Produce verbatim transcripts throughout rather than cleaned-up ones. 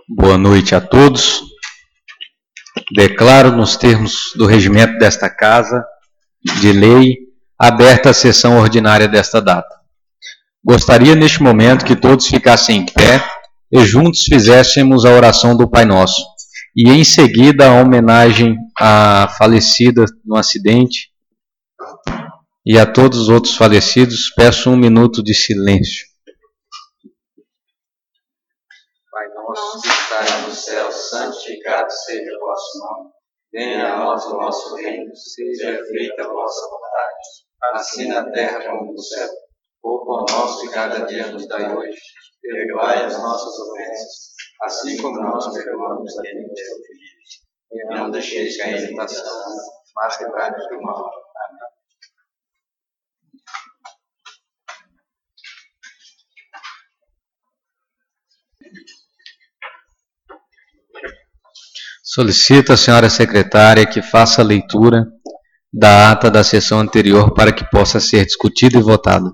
Boa noite a todos. Declaro, nos termos do regimento desta Casa de Lei, aberta a sessão ordinária desta data. Gostaria, neste momento, que todos ficassem em pé e juntos fizéssemos a oração do Pai Nosso. E, em seguida, a homenagem à falecida no acidente e a todos os outros falecidos, peço um minuto de silêncio. Pai nosso que estás no céu, santificado seja o vosso nome. Venha a nós o vosso reino, seja feita a vossa vontade, assim na terra como no céu. O pão nosso de cada dia nos dai hoje. Perdoai as nossas ofensas, assim como nós perdoamos a quem nos tem ofendido. E não deixeis cair em tentação, mas livrai-nos do mal. Amém. Solicito à senhora secretária que faça a leitura da ata da sessão anterior para que possa ser discutida e votada.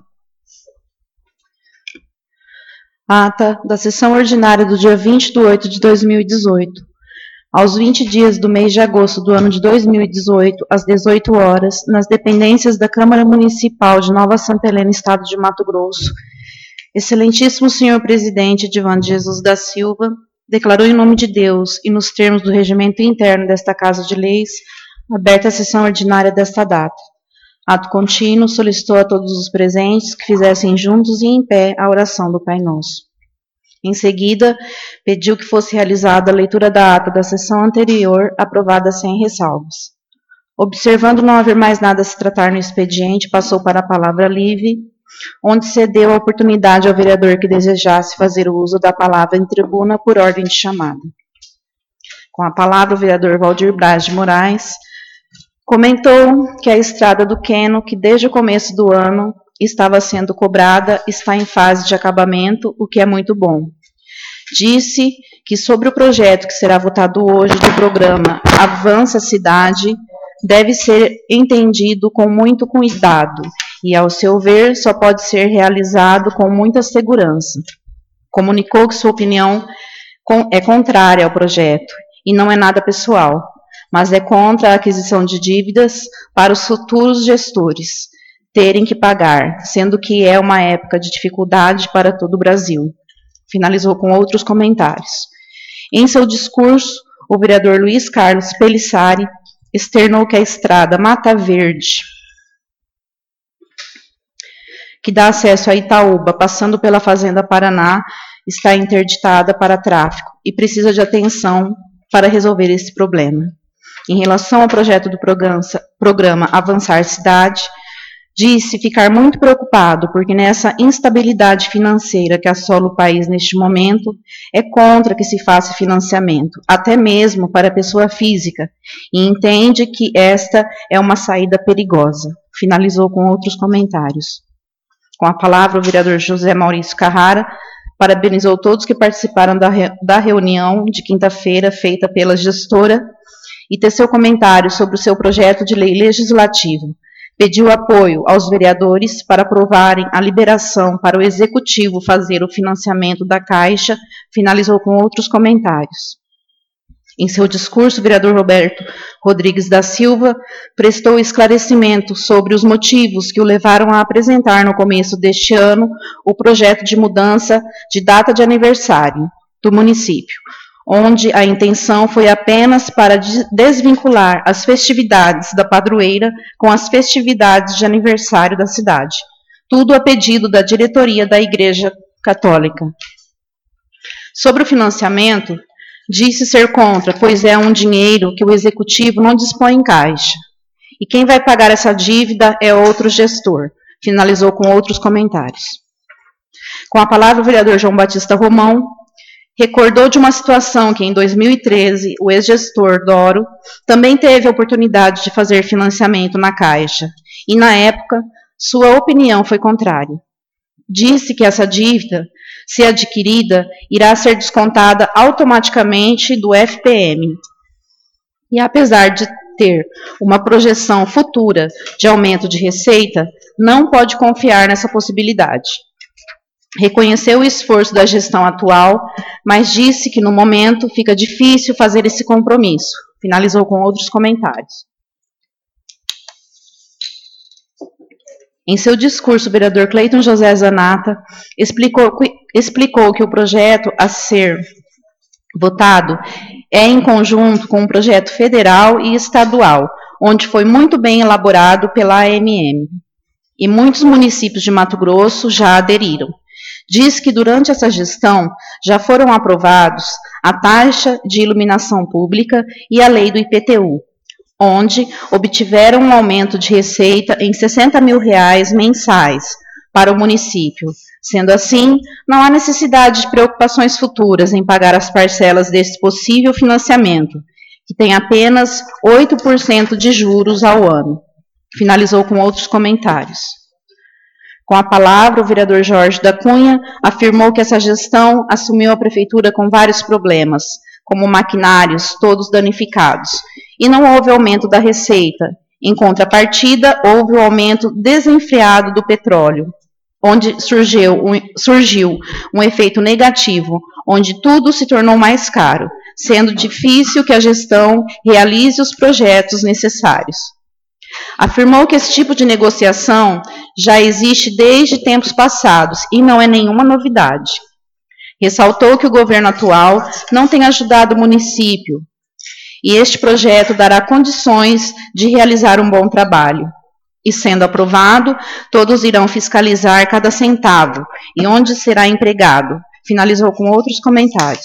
Ata da sessão ordinária do dia vinte de oito de dois mil e dezoito. Aos vinte dias do mês de agosto do ano de dois mil e dezoito, às dezoito horas, nas dependências da Câmara Municipal de Nova Santa Helena, Estado de Mato Grosso, excelentíssimo senhor presidente Edivando Jesus da Silva declarou em nome de Deus e nos termos do regimento interno desta Casa de Leis, aberta a sessão ordinária desta data. Ato contínuo, solicitou a todos os presentes que fizessem juntos e em pé a oração do Pai Nosso. Em seguida, pediu que fosse realizada a leitura da ata da sessão anterior, aprovada sem ressalvas. Observando não haver mais nada a se tratar no expediente, passou para a palavra livre, onde cedeu a oportunidade ao vereador que desejasse fazer o uso da palavra em tribuna por ordem de chamada. Com a palavra, o vereador Valdir Braz de Moraes comentou que a estrada do Queno, que desde o começo do ano estava sendo cobrada, está em fase de acabamento, o que é muito bom. Disse que sobre o projeto que será votado hoje do programa Avança Cidade, deve ser entendido com muito cuidado e, ao seu ver, só pode ser realizado com muita segurança. Comunicou que sua opinião é contrária ao projeto e não é nada pessoal, mas é contra a aquisição de dívidas para os futuros gestores terem que pagar, sendo que é uma época de dificuldade para todo o Brasil. Finalizou com outros comentários. Em seu discurso, o vereador Luiz Carlos Pelissari externou que a estrada Mata Verde, que dá acesso a Itaúba, passando pela Fazenda Paraná, está interditada para tráfego e precisa de atenção para resolver esse problema. Em relação ao projeto do programa Avançar Cidade, disse ficar muito preocupado, porque nessa instabilidade financeira que assola o país neste momento, é contra que se faça financiamento, até mesmo para a pessoa física, e entende que esta é uma saída perigosa. Finalizou com outros comentários. Com a palavra, o vereador José Maurício Carrara parabenizou todos que participaram da, re da reunião de quinta-feira feita pela gestora e teceu comentários sobre o seu projeto de lei legislativa. Pediu apoio aos vereadores para aprovarem a liberação para o Executivo fazer o financiamento da Caixa, finalizou com outros comentários. Em seu discurso, o vereador Roberto Rodrigues da Silva prestou esclarecimento sobre os motivos que o levaram a apresentar no começo deste ano o projeto de mudança de data de aniversário do município, onde a intenção foi apenas para desvincular as festividades da padroeira com as festividades de aniversário da cidade. Tudo a pedido da diretoria da Igreja Católica. Sobre o financiamento, disse ser contra, pois é um dinheiro que o Executivo não dispõe em caixa. E quem vai pagar essa dívida é outro gestor. Finalizou com outros comentários. Com a palavra, o vereador João Batista Romão recordou de uma situação que, em dois mil e treze, o ex-gestor Doro também teve a oportunidade de fazer financiamento na Caixa, e, na época, sua opinião foi contrária. Disse que essa dívida, se adquirida, irá ser descontada automaticamente do F P M. E, apesar de ter uma projeção futura de aumento de receita, não pode confiar nessa possibilidade. Reconheceu o esforço da gestão atual, mas disse que no momento fica difícil fazer esse compromisso. Finalizou com outros comentários. Em seu discurso, o vereador Cleiton José Zanata explicou, explicou que o projeto a ser votado é em conjunto com um projeto federal e estadual, onde foi muito bem elaborado pela A M M. E muitos municípios de Mato Grosso já aderiram. Diz que durante essa gestão já foram aprovados a taxa de iluminação pública e a lei do I P T U, onde obtiveram um aumento de receita em sessenta mil reais mensais para o município. Sendo assim, não há necessidade de preocupações futuras em pagar as parcelas desse possível financiamento, que tem apenas oito por cento de juros ao ano. Finalizou com outros comentários. Com a palavra, o vereador Jorge da Cunha afirmou que essa gestão assumiu a prefeitura com vários problemas, como maquinários todos danificados, e não houve aumento da receita. Em contrapartida, houve o aumento desenfreado do petróleo, onde surgiu um, surgiu um efeito negativo, onde tudo se tornou mais caro, sendo difícil que a gestão realize os projetos necessários. Afirmou que esse tipo de negociação já existe desde tempos passados e não é nenhuma novidade. Ressaltou que o governo atual não tem ajudado o município e este projeto dará condições de realizar um bom trabalho. E sendo aprovado, todos irão fiscalizar cada centavo e onde será empregado. Finalizou com outros comentários.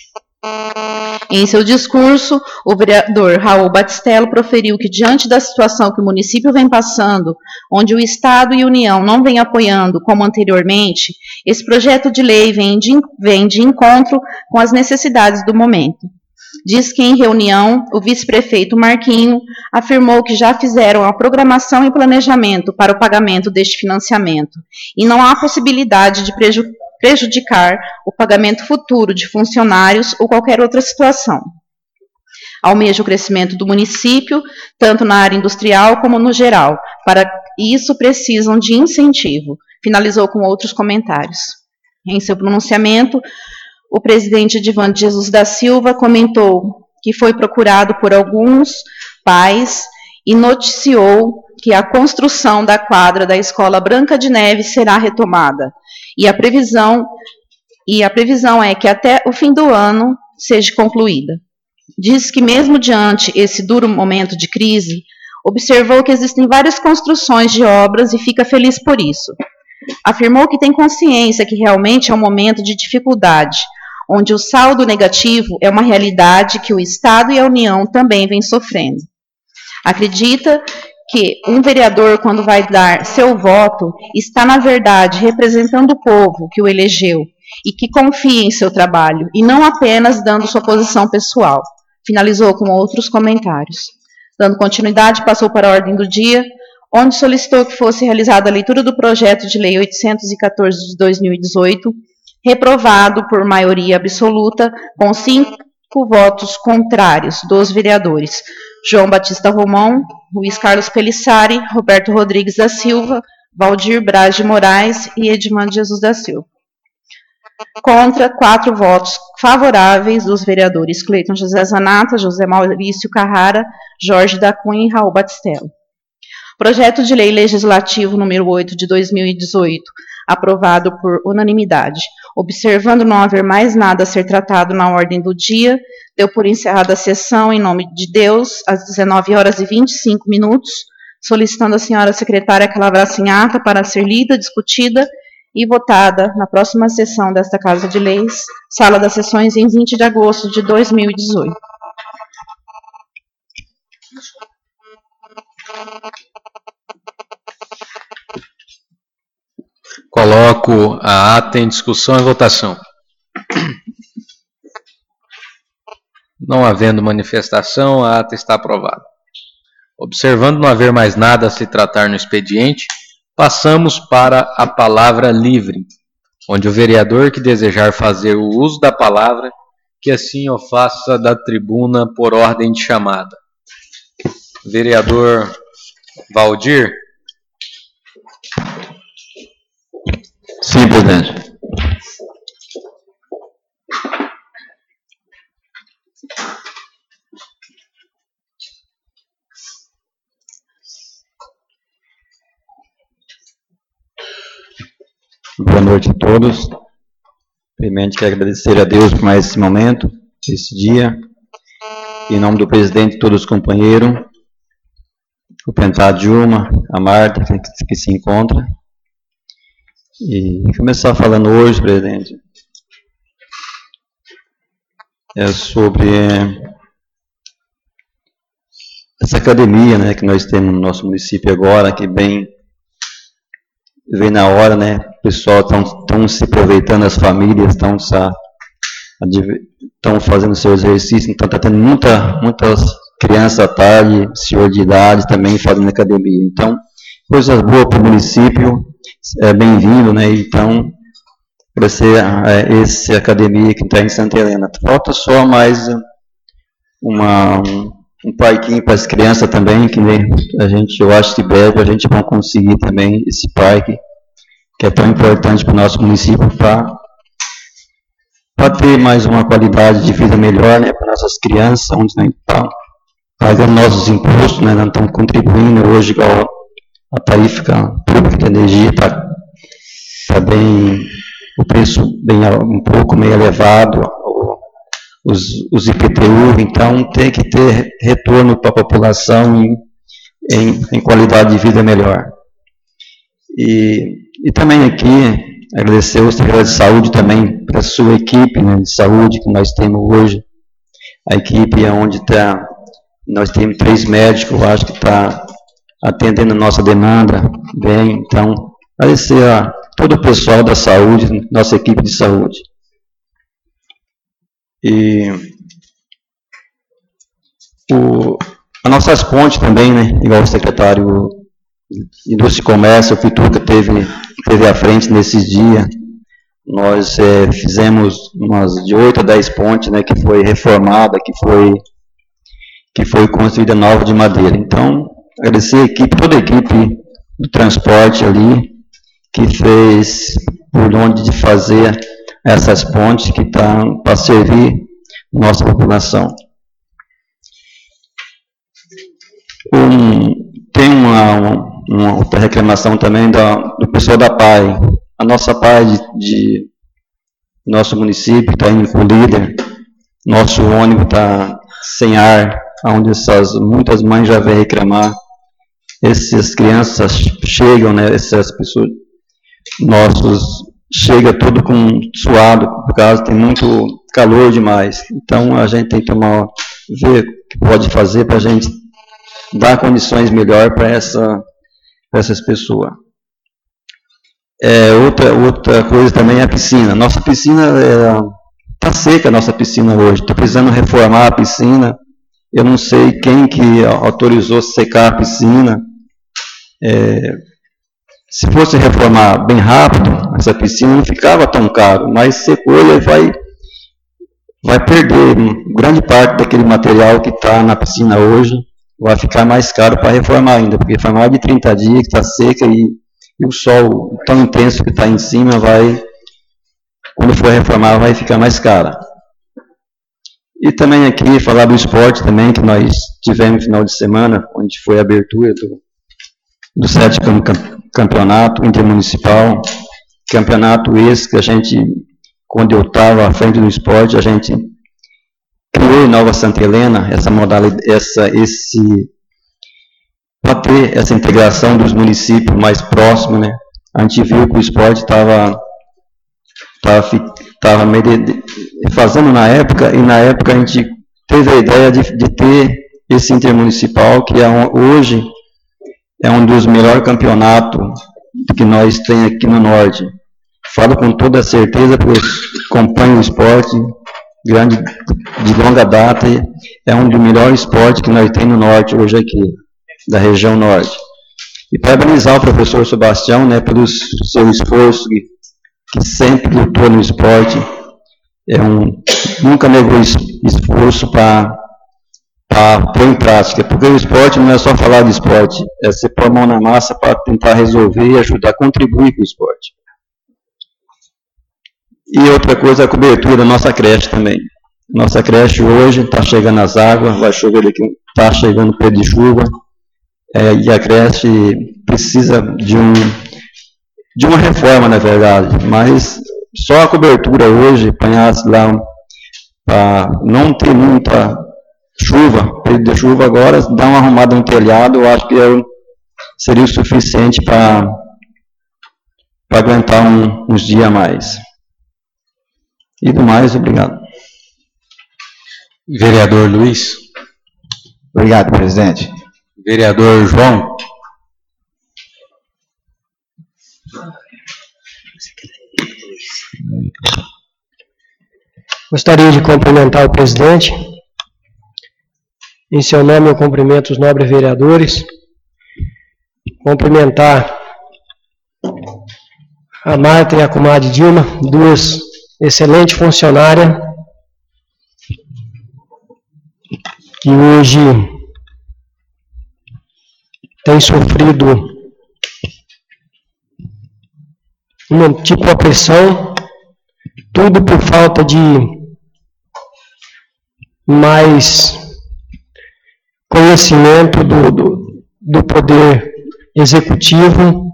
Em seu discurso, o vereador Raul Batistello proferiu que, diante da situação que o município vem passando, onde o Estado e a União não vêm apoiando como anteriormente, esse projeto de lei vem de, vem de encontro com as necessidades do momento. Diz que, em reunião, o vice-prefeito Marquinho afirmou que já fizeram a programação e planejamento para o pagamento deste financiamento e não há possibilidade de prejudicar prejudicar o pagamento futuro de funcionários ou qualquer outra situação. Almeja o crescimento do município, tanto na área industrial como no geral. Para isso, precisam de incentivo. Finalizou com outros comentários. Em seu pronunciamento, o presidente Edivan de Jesus da Silva comentou que foi procurado por alguns pais e noticiou que a construção da quadra da Escola Branca de Neve será retomada. E a previsão, e a previsão é que até o fim do ano seja concluída. Diz que mesmo diante esse duro momento de crise, observou que existem várias construções de obras e fica feliz por isso. Afirmou que tem consciência que realmente é um momento de dificuldade, onde o saldo negativo é uma realidade que o Estado e a União também vêm sofrendo. Acredita que um vereador, quando vai dar seu voto, está, na verdade, representando o povo que o elegeu e que confia em seu trabalho, e não apenas dando sua posição pessoal. Finalizou com outros comentários. Dando continuidade, passou para a ordem do dia, onde solicitou que fosse realizada a leitura do projeto de lei oitocentos e quatorze de dois mil e dezoito, reprovado por maioria absoluta, com cinco votos contrários dos vereadores João Batista Romão, Luiz Carlos Pelissari, Roberto Rodrigues da Silva, Valdir Braz de Moraes e Edivan de Jesus da Silva. Contra, quatro votos favoráveis dos vereadores Cleiton José Zanata, José Maurício Carrara, Jorge da Cunha e Raul Batistello. Projeto de lei legislativo número oito de dois mil e dezoito, aprovado por unanimidade. Observando não haver mais nada a ser tratado na ordem do dia, deu por encerrada a sessão em nome de Deus, às dezenove horas e vinte e cinco minutos, solicitando à senhora secretária que lavrasse em ata para ser lida, discutida e votada na próxima sessão desta Casa de Leis, sala das sessões em vinte de agosto de dois mil e dezoito. Coloco a ata em discussão e votação. Não havendo manifestação, a ata está aprovada. Observando não haver mais nada a se tratar no expediente, passamos para a palavra livre, onde o vereador que desejar fazer o uso da palavra, que assim o faça da tribuna por ordem de chamada. Vereador Valdir. Sim, presidente. noite a todos. Primeiramente, quero agradecer a Deus por mais esse momento, esse dia. Em nome do presidente e todos os companheiros, o Pentado Dilma, a Marta, que, que se encontra. E começar falando hoje, presidente, é sobre essa academia, né, que nós temos no nosso município agora, que bem vem na hora, né? O pessoal estão se aproveitando, as famílias estão estão fazendo seu exercício, então está tendo muita, muitas crianças à tarde, senhor de idade também fazendo academia. Então, coisas boas para o município, é bem-vindo, né? Então, para ser é, essa academia que está em Santa Helena. Falta só mais uma, um, um parquinho para as crianças também, que a gente, eu acho que breve a gente vai conseguir também esse parque, que é tão importante para o nosso município, para para ter mais uma qualidade de vida melhor, né, para nossas crianças, onde nós estamos pagando nossos impostos, né, nós estamos contribuindo hoje, igual a tarifa pública de energia está tá bem, o preço bem um pouco meio elevado, os, os I P T U, então tem que ter retorno para a população em, em, em qualidade de vida melhor. E, e também aqui, agradecer ao secretário de saúde também, para a sua equipe, né, de saúde que nós temos hoje, a equipe onde está, nós temos três médicos, eu acho que está atendendo a nossa demanda bem, então, agradecer a todo o pessoal da saúde, nossa equipe de saúde. E o, as nossas pontes também, né, igual o secretário de Indústria e Comércio, o Pituca teve, teve à frente nesses dias, nós é, fizemos umas de oito a dez pontes, né, que foi reformada, que foi, que foi construída nova de madeira. Então, agradecer a equipe, toda a equipe do transporte ali, que fez por onde de fazer essas pontes que estão para servir nossa população. Um, tem uma, uma outra reclamação também da, do pessoal da P A I. A nossa P A I de, de nosso município está indo com o líder, nosso ônibus está sem ar, onde essas, muitas mães já vêm reclamar. Essas crianças chegam, né, essas pessoas, nossos, chega tudo com suado, por causa tem muito calor demais. Então a gente tem que tomar, ver o que pode fazer para a gente dar condições melhores para essa, essas pessoas. É, outra, outra coisa também é a piscina. Nossa piscina está é, seca, a nossa piscina hoje. Estou precisando reformar a piscina. Eu não sei quem que autorizou secar a piscina. É, se fosse reformar bem rápido, essa piscina não ficava tão caro, mas secou e vai, vai perder grande parte daquele material que está na piscina hoje. Vai ficar mais caro para reformar ainda, porque reformar de trinta dias, que está seca e E o sol tão intenso que está em cima, vai, quando for reformar, vai ficar mais cara. E também aqui, falar do esporte também, que nós tivemos no final de semana, onde foi a abertura do, do sétimo campeonato intermunicipal, campeonato esse que a gente, quando eu estava à frente do esporte, a gente criou em Nova Santa Helena essa modalidade, essa, esse... para ter essa integração dos municípios mais próximos, né? A gente viu que o esporte estava tava, tava meio de, de, fazendo na época, e na época a gente teve a ideia de, de ter esse intermunicipal, que é um, hoje é um dos melhores campeonatos que nós temos aqui no Norte. Falo com toda certeza, porque acompanho o esporte grande, de longa data, e é um dos melhores esportes que nós temos no Norte hoje aqui, da região norte. E parabenizar o professor Sebastião, né, pelo seu esforço, que, que sempre lutou no esporte, é um, nunca negou esforço para pôr em prática, porque o esporte não é só falar de esporte, é você pôr a mão na massa para tentar resolver e ajudar, contribuir com o esporte. E outra coisa, a cobertura da nossa creche também. Nossa creche hoje está chegando as águas, vai chover daqui, está chegando o período de chuva, É, e a creche precisa de um, de uma reforma, na verdade, mas só a cobertura hoje, apanhasse lá, para não ter muita chuva, período de chuva agora, dar uma arrumada no telhado, eu acho que é, seria o suficiente para aguentar um, uns dias a mais. E do mais, obrigado. Vereador Luiz. Obrigado, presidente. Vereador João. Gostaria de cumprimentar o presidente. Em seu nome, eu cumprimento os nobres vereadores. Cumprimentar a Marta e a comadre Dilma, duas excelentes funcionárias, que hoje têm sofrido um tipo de opressão, tudo por falta de mais conhecimento do, do, do poder executivo,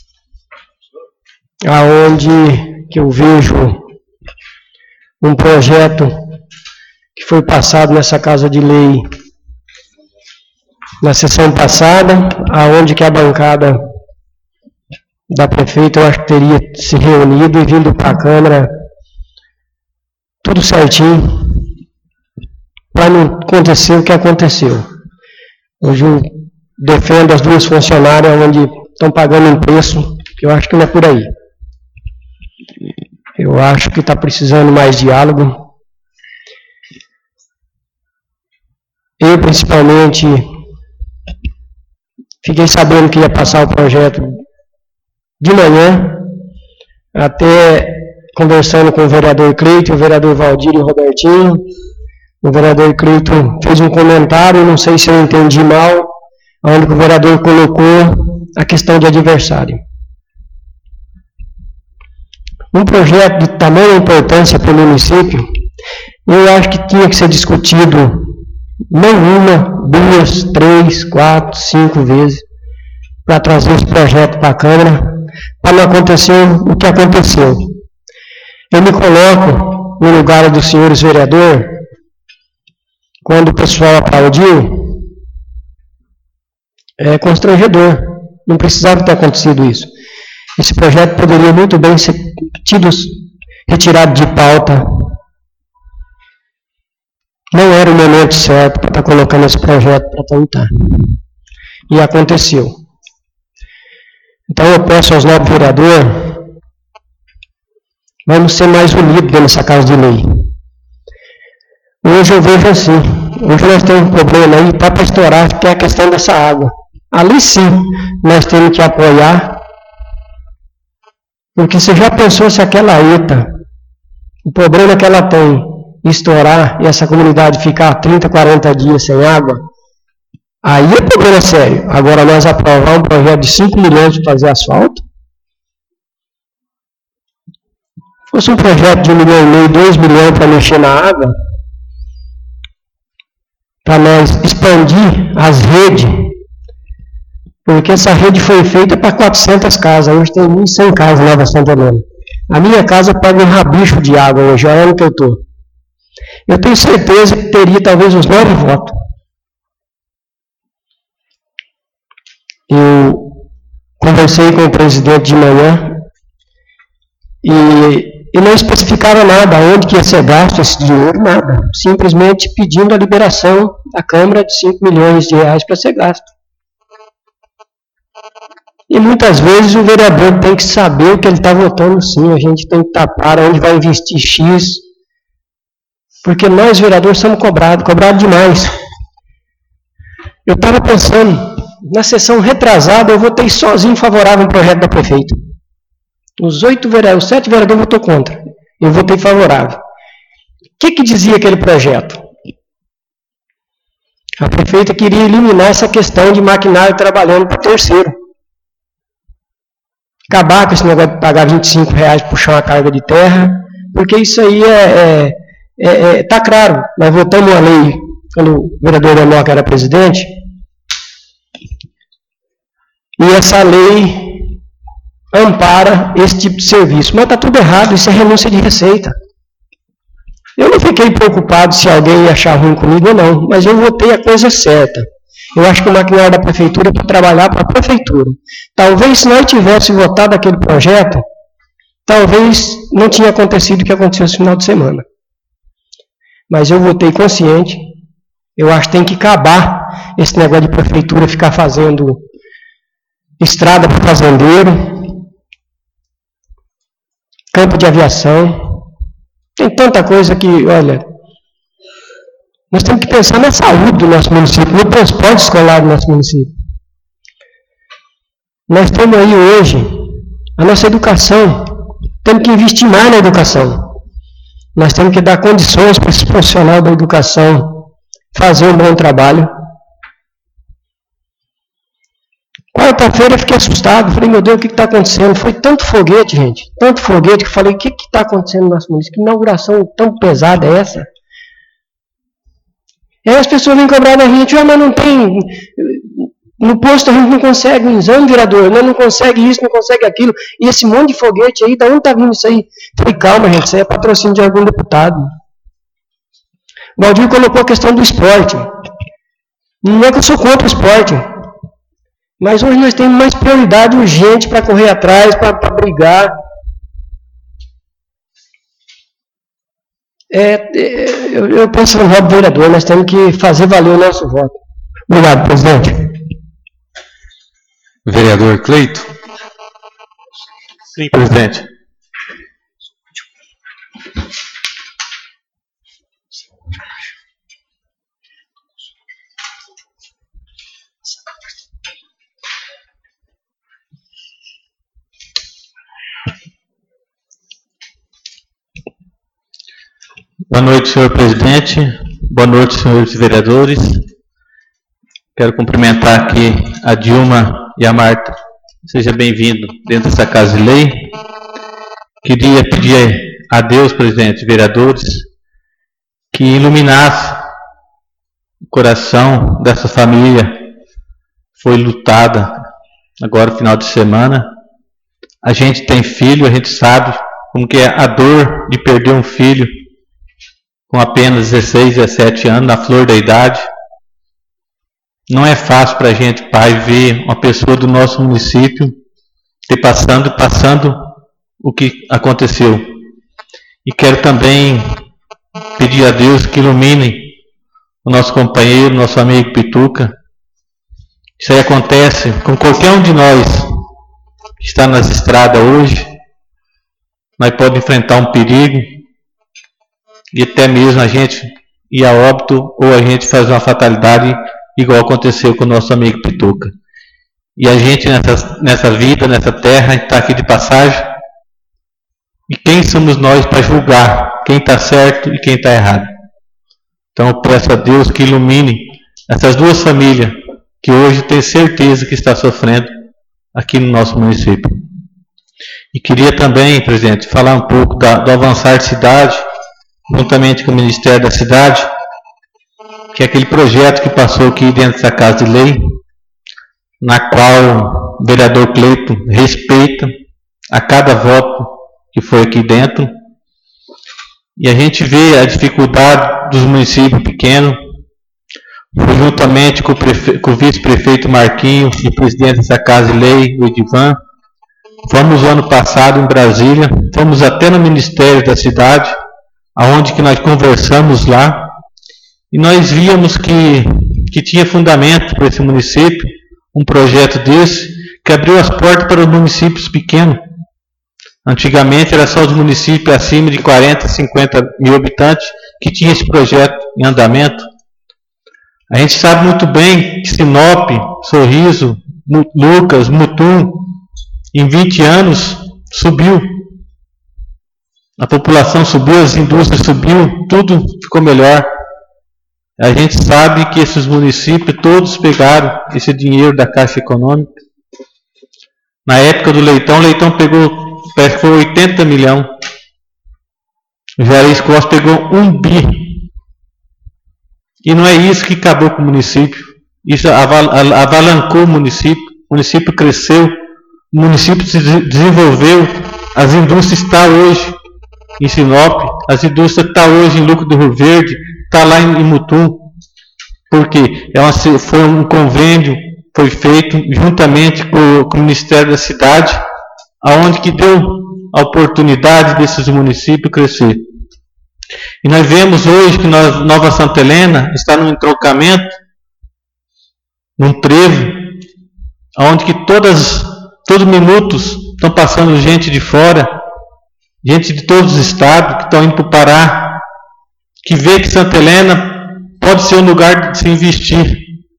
aonde que eu vejo um projeto que foi passado nessa Casa de Lei na sessão passada, aonde que a bancada da prefeita, eu acho que teria se reunido e vindo para a Câmara tudo certinho, para não acontecer o que aconteceu. Hoje eu defendo as duas funcionárias onde estão pagando um preço que eu acho que não é por aí. Eu acho que está precisando mais diálogo. Eu, principalmente, fiquei sabendo que ia passar o projeto de manhã, até conversando com o vereador Cleito, o vereador Valdir e o Robertinho. O vereador Cleito fez um comentário, não sei se eu entendi mal, onde o vereador colocou a questão de adversário. Um projeto de tamanha importância para o município, eu acho que tinha que ser discutido não uma, duas, três, quatro, cinco vezes, para trazer esse projeto para a Câmara, para não acontecer o que aconteceu. Eu me coloco no lugar dos senhores vereadores, quando o pessoal aplaudiu, é constrangedor, não precisava ter acontecido isso. Esse projeto poderia muito bem ser tido, retirado de pauta. Não era o momento certo para estar colocando esse projeto para tentar. E aconteceu. Então eu peço aos nobres vereadores, vamos ser mais unidos dentro dessa Casa de Lei. Hoje eu vejo assim, hoje nós temos um problema aí, está para estourar, que é a questão dessa água. Ali sim, nós temos que apoiar, porque você já pensou se aquela ETA, o problema que ela tem, estourar e essa comunidade ficar trinta, quarenta dias sem água, aí é problema sério. Agora nós aprovar um projeto de cinco milhões de fazer asfalto, se fosse um projeto de um milhão e meio, dois milhões para mexer na água, para nós expandir as redes, porque essa rede foi feita para quatrocentas casas, hoje tem mil e cem casas na Nova Santa Helena. A minha casa pega um rabicho de água hoje, olha onde que eu estou. Eu tenho certeza que teria talvez uns nove votos. Eu conversei com o presidente de manhã e e não especificaram nada, onde que ia ser gasto esse dinheiro, nada. Simplesmente pedindo a liberação da Câmara de cinco milhões de reais para ser gasto. E muitas vezes o vereador tem que saber o que ele está votando sim, a gente tem que tapar onde vai investir X, porque nós vereadores somos cobrados, cobrados demais. Eu estava pensando, na sessão retrasada eu votei sozinho favorável ao projeto da prefeita. Os oito vereadores, os sete vereadores votou contra. Eu votei favorável. O que, que dizia aquele projeto? A prefeita queria eliminar essa questão de maquinário trabalhando para terceiro. Acabar com esse negócio de pagar vinte e cinco reais por puxar uma carga de terra, porque isso aí é, é, é, é tá claro. Nós votamos uma lei, quando o vereador Lemoca era presidente, e essa lei ampara esse tipo de serviço. Mas está tudo errado, isso é renúncia de receita. Eu não fiquei preocupado se alguém ia achar ruim comigo ou não, mas eu votei a coisa certa. Eu acho que o maquinário da prefeitura é para trabalhar para a prefeitura. Talvez se nós tivéssemos votado aquele projeto, talvez não tinha acontecido o que aconteceu esse final de semana. Mas eu votei consciente. Eu acho que tem que acabar esse negócio de prefeitura ficar fazendo estrada para fazendeiro, campo de aviação. Tem tanta coisa que, olha, nós temos que pensar na saúde do nosso município, no transporte escolar do nosso município. Nós temos aí hoje a nossa educação, temos que investir mais na educação. Nós temos que dar condições para esse profissional da educação fazer um bom trabalho. Quarta-feira eu fiquei assustado, falei, meu Deus, o que está acontecendo? Foi tanto foguete, gente, tanto foguete, que eu falei, o que está acontecendo no nosso município? Que inauguração tão pesada é essa? E aí as pessoas vêm cobrar da gente, ah, mas não tem, no posto a gente não consegue um exame, vereador, não, não consegue isso, não consegue aquilo, e esse monte de foguete aí, da onde está vindo isso aí? Eu falei, calma, gente, isso aí é patrocínio de algum deputado. O Valdir colocou a questão do esporte. Não é que eu sou contra o esporte, mas hoje nós temos mais prioridade urgente para correr atrás, para brigar. É, é, eu, eu penso no voto do vereador, nós temos que fazer valer o nosso voto. Obrigado, presidente. Vereador Cleito. Sim, presidente. Boa noite, senhor presidente. Boa noite, senhores vereadores. Quero cumprimentar aqui a Dilma e a Marta. Seja bem-vindo dentro dessa Casa de Lei. Queria pedir a Deus, presidente, vereadores, que iluminasse o coração dessa família. Foi lutada agora, final de semana. A gente tem filho, a gente sabe como que é a dor de perder um filho com apenas dezesseis, dezessete anos, na flor da idade. Não é fácil para a gente, pai, ver uma pessoa do nosso município ter passando, passando o que aconteceu. E quero também pedir a Deus que ilumine o nosso companheiro, nosso amigo Pituca. Isso aí acontece com qualquer um de nós que está nas estradas hoje. Nós podemos enfrentar um perigo e até mesmo a gente ir a óbito ou a gente fazer uma fatalidade igual aconteceu com o nosso amigo Pituca. E a gente nessa, nessa vida, nessa terra, está aqui de passagem. E quem somos nós para julgar quem está certo e quem está errado? Então eu peço a Deus que ilumine essas duas famílias que hoje tem certeza que está sofrendo aqui no nosso município. E queria também, presidente, falar um pouco da, do Avançar Cidade, juntamente com o Ministério da Cidade, que é aquele projeto que passou aqui dentro dessa Casa de Lei, na qual o vereador Cleito respeita a cada voto que foi aqui dentro. E a gente vê a dificuldade dos municípios pequenos, juntamente com o, prefe... com o vice-prefeito Marquinhos e o presidente dessa Casa de Lei, o Edivan. Fomos ano passado em Brasília, fomos até no Ministério da Cidade, aonde que nós conversamos lá, e nós víamos que, que tinha fundamento para esse município, um projeto desse, que abriu as portas para os municípios pequenos. Antigamente era só os municípios acima de quarenta, cinquenta mil habitantes que tinha esse projeto em andamento. A gente sabe muito bem que Sinop, Sorriso, Lucas, Mutum, em vinte anos subiu. A população subiu, as indústrias subiu, tudo ficou melhor. A gente sabe que esses municípios todos pegaram esse dinheiro da Caixa Econômica. Na época do Leitão, o Leitão pegou, parece que foi oitenta milhões. O Juarez Costa pegou um bi. E não é isso que acabou com o município. Isso aval, alavancou o município. O município cresceu o município se desenvolveu, as indústrias estão hoje em Sinop, as indústrias estão hoje em Lucro do Rio Verde, está lá em Mutum, porque é uma, foi um convênio, foi feito juntamente com, com o Ministério da Cidade, aonde que deu a oportunidade desses municípios crescer. E nós vemos hoje que nós, Nova Santa Helena está num entroncamento, num trevo, onde que todas, todos os minutos estão passando gente de fora, gente de todos os estados que estão indo para o Pará, que vê que Santa Helena pode ser um lugar de se investir.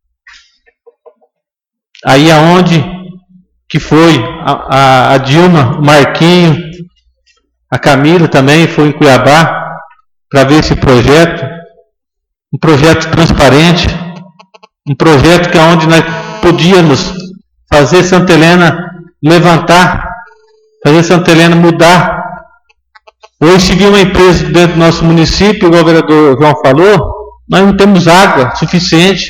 Aí aonde que foi a, a, a Dilma, o Marquinho, a Camila também foi em Cuiabá para ver esse projeto, um projeto transparente, um projeto que é onde nós podíamos fazer Santa Helena levantar, fazer Santa Helena mudar. Hoje, se vir uma empresa dentro do nosso município, igual o vereador João falou, nós não temos água suficiente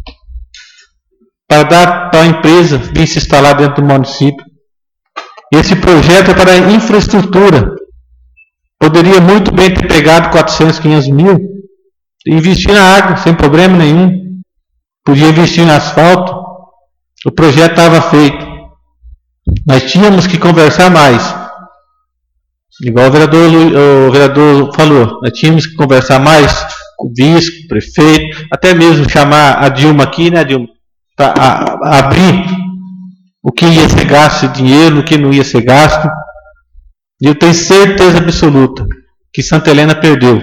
para dar para a empresa vir se instalar dentro do município. Esse projeto é para a infraestrutura. Poderia muito bem ter pegado quatrocentos, quinhentos mil e investir na água, sem problema nenhum. Podia investir no asfalto. O projeto estava feito. Nós tínhamos que conversar mais. Igual o vereador, o vereador falou, nós tínhamos que conversar mais com o vice, com o prefeito, até mesmo chamar a Dilma aqui, né, Dilma, para abrir o que ia ser gasto de dinheiro, o que não ia ser gasto. E eu tenho certeza absoluta que Santa Helena perdeu.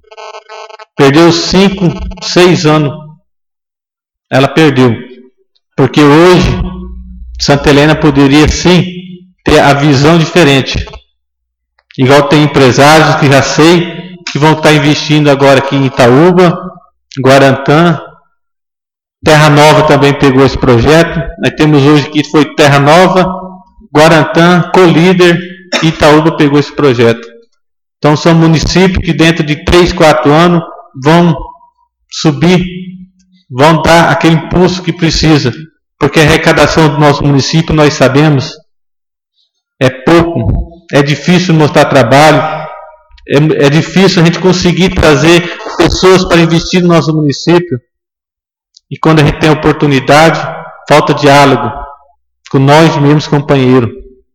Perdeu cinco, seis anos. Ela perdeu. Porque hoje, Santa Helena poderia sim ter a visão diferente. Igual tem empresários que já sei que vão estar investindo agora aqui em Itaúba, Guarantã. Terra Nova também pegou esse projeto. Nós temos hoje que foi Terra Nova, Guarantã, Colíder e Itaúba pegou esse projeto. Então são municípios que dentro de três, quatro anos vão subir, vão dar aquele impulso que precisa. Porque a arrecadação do nosso município, nós sabemos, é pouco. É difícil mostrar trabalho, é, é difícil a gente conseguir trazer pessoas para investir no nosso município. E quando a gente tem oportunidade, falta diálogo com nós mesmos companheiros.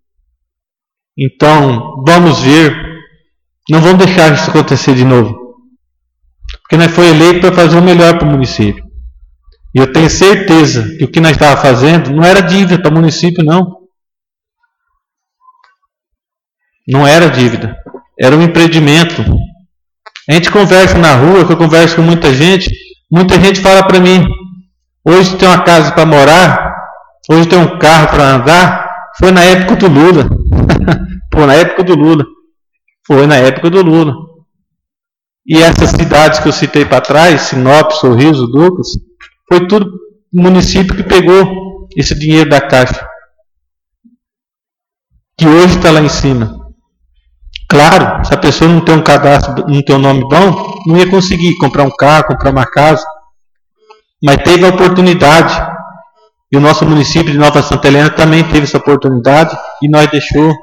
Então, vamos ver, não vamos deixar isso acontecer de novo. Porque nós fomos eleitos para fazer o melhor para o município. E eu tenho certeza que o que nós estávamos fazendo não era dívida para o município, não. Não era dívida, era um empreendimento. A gente conversa na rua, que eu converso com muita gente, muita gente fala para mim, hoje tem uma casa para morar, hoje tem um carro para andar, foi na época do Lula. Foi na época do Lula. Foi na época do Lula. E essas cidades que eu citei para trás, Sinop, Sorriso, Lucas, foi tudo município que pegou esse dinheiro da Caixa. Que hoje está lá em cima. Claro, se a pessoa não tem um cadastro, não tem um nome bom, não ia conseguir comprar um carro, comprar uma casa. Mas teve a oportunidade. E o nosso município de Nova Santa Helena também teve essa oportunidade e nós deixou,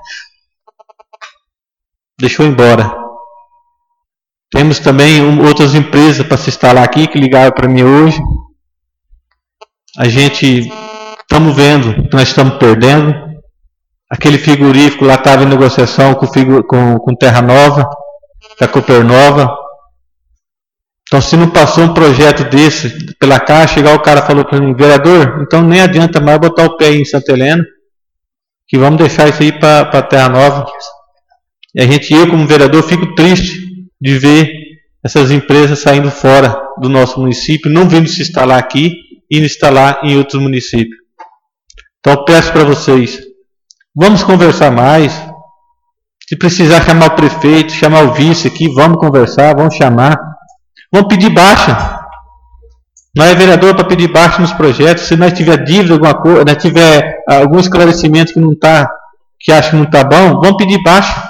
deixou embora. Temos também um, outras empresas para se instalar aqui que ligaram para mim hoje. A gente estamos vendo que nós estamos perdendo. Aquele frigorífico lá estava em negociação com, com, com Terra Nova, da Cooper Nova. Então, se não passou um projeto desse pela Caixa, chegar o cara falou para mim, vereador, então nem adianta mais botar o pé em Santa Helena, que vamos deixar isso aí para a Terra Nova. E a gente, eu como vereador, fico triste de ver essas empresas saindo fora do nosso município, não vindo se instalar aqui e indo instalar em outros municípios. Então, eu peço para vocês, vamos conversar mais. Se precisar chamar o prefeito, chamar o vice aqui, vamos conversar, vamos chamar. Vamos pedir baixa. Nós é vereador para pedir baixa nos projetos. Se nós tiver dívida, alguma coisa, nós tiver algum esclarecimento que não tá, que acha que não está bom, vamos pedir baixa.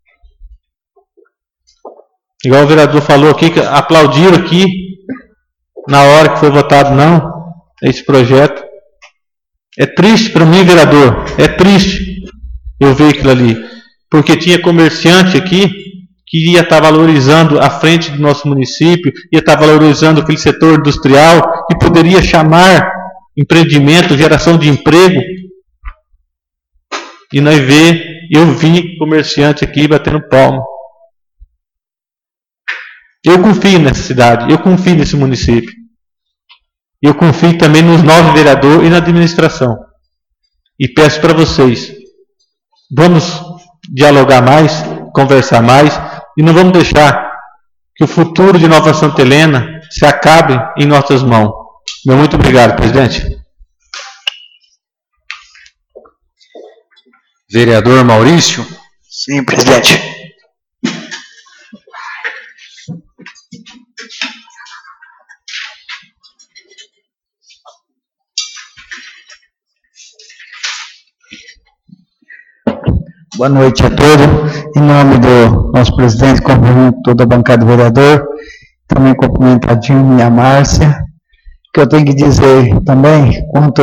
Igual o vereador falou aqui, que aplaudiram aqui na hora que foi votado não esse projeto. É triste para mim, vereador, é triste eu ver aquilo ali, porque tinha comerciante aqui que ia estar valorizando a frente do nosso município, ia estar valorizando aquele setor industrial e poderia chamar empreendimento, geração de emprego. E nós vê, eu vi comerciante aqui batendo palma. Eu confio nessa cidade, eu confio nesse município. Eu confio também nos nove vereadores e na administração. E peço para vocês, vamos dialogar mais, conversar mais, e não vamos deixar que o futuro de Nova Santa Helena se acabe em nossas mãos. Meu muito obrigado, presidente. Vereador Maurício? Sim, presidente. Boa noite a todos. Em nome do nosso presidente, cumprimento toda a bancada do vereador, também cumprimento a Dilma e a Márcia. O que eu tenho que dizer também, quanto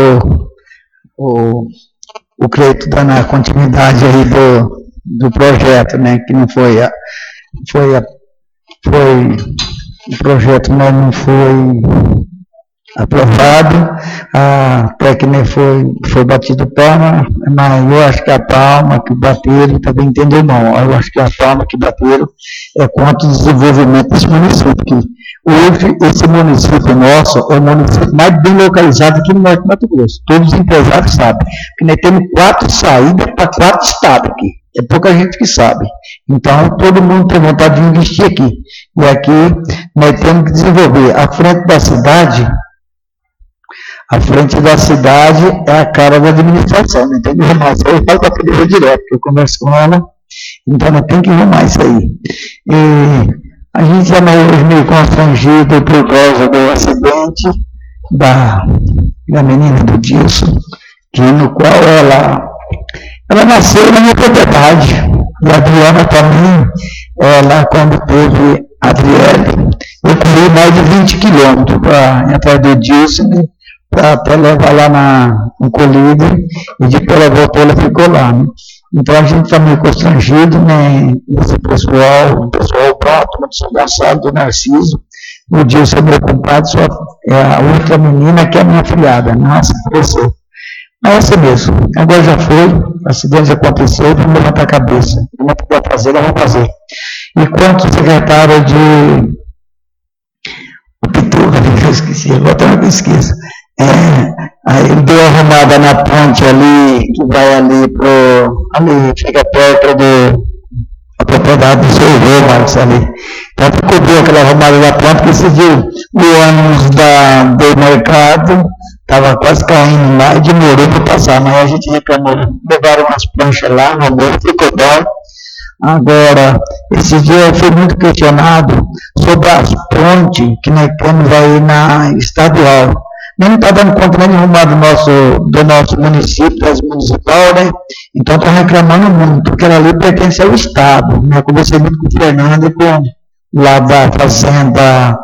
o, o Cleito dando a continuidade aí do, do projeto, né, que não foi, a, foi, a, foi o projeto, mas não foi aprovado, até que nem foi, foi batido palma, mas eu acho que a palma que bateram, também entendeu não, eu acho que a palma que bateram é contra o desenvolvimento desse município, que hoje esse município nosso é o município mais bem localizado aqui no Norte do Mato Grosso, todos os empresários sabem, que nós temos quatro saídas para quatro estados aqui, é pouca gente que sabe, então todo mundo tem vontade de investir aqui, e aqui nós temos que desenvolver a frente da cidade. A frente da cidade é a cara da administração, não tem que arrumar isso aí, eu falo com a Felipe direto, porque eu converso com ela, então não tem que arrumar isso aí. E a gente é hoje meio constrangido por causa do acidente da, da menina do Dilson, que no qual ela, ela nasceu na minha propriedade, e a Adriana também, ela quando teve a Adriele, eu corri mais de vinte quilômetros para entrar do Dilson, para até levar lá na, no colíder, e depois ela voltou, ela ficou lá, né? Então a gente está meio constrangido, né? Esse pessoal, o pessoal prato, o pessoal Gonçalo, do Narciso, o Dilson é meu compadre, só é a outra menina que é a minha filhada, nossa, cresceu. Mas é assim mesmo, agora já foi, o acidente aconteceu, vamos levantar a cabeça, vamos poder fazer, nós vamos fazer. E quanto secretário de o Pituca, eu esqueci, agora também eu esqueço. É, aí ele deu uma arrumada na ponte ali, que vai ali pro, ali, fica perto do, a propriedade do seu avô, Marcos, ali. Então, cobriu aquela arrumada da ponte, que esse dia o ônibus da, do mercado estava quase caindo lá e demorou para passar, mas a gente reclamou, levaram umas planchas lá, arrumou, ficou bom. Agora, esse dia eu fui muito questionado sobre as pontes que nós temos aí na estadual. Não está dando conta nem de arrumar do nosso, do nosso município, das municipal, né? Então estão reclamando muito, porque ela ali pertence ao Estado. Né? Eu conversei muito com o Fernando e com lá da Fazenda.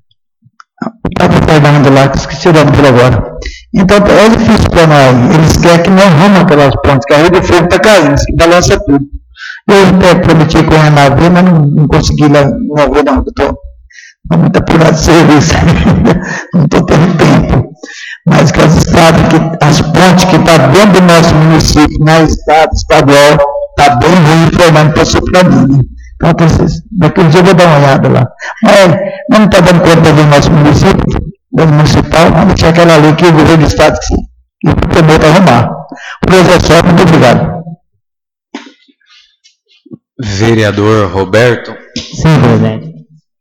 Estava o Fernando lá, que esqueci o nome dele agora. Então é difícil para nós. Eles querem que não arrumem aquelas pontes, que a rua do fogo está caindo, que balança tudo. Eu até prometi com o Renato, mas não, não consegui lá, não ver, não. Estou muito apurado de serviço, não estou tendo tempo. Mas que as estradas, que, as pontes que estão tá dentro do nosso município, na estrada estadual, está bem ruim, Fernando passou para mim. Então, daqui um dia eu vou dar uma olhada lá. Mas não está dando conta do nosso município, do municipal, vamos deixar aquela lei que o governo do estado que o promete arrumar. Por hoje é só, muito obrigado. Vereador Roberto. Sim, presidente.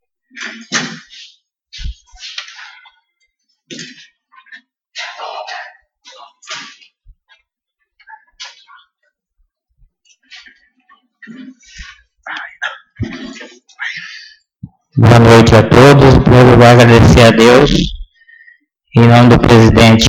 Boa noite a todos. Em primeiro lugar, agradecer a Deus, em nome do presidente,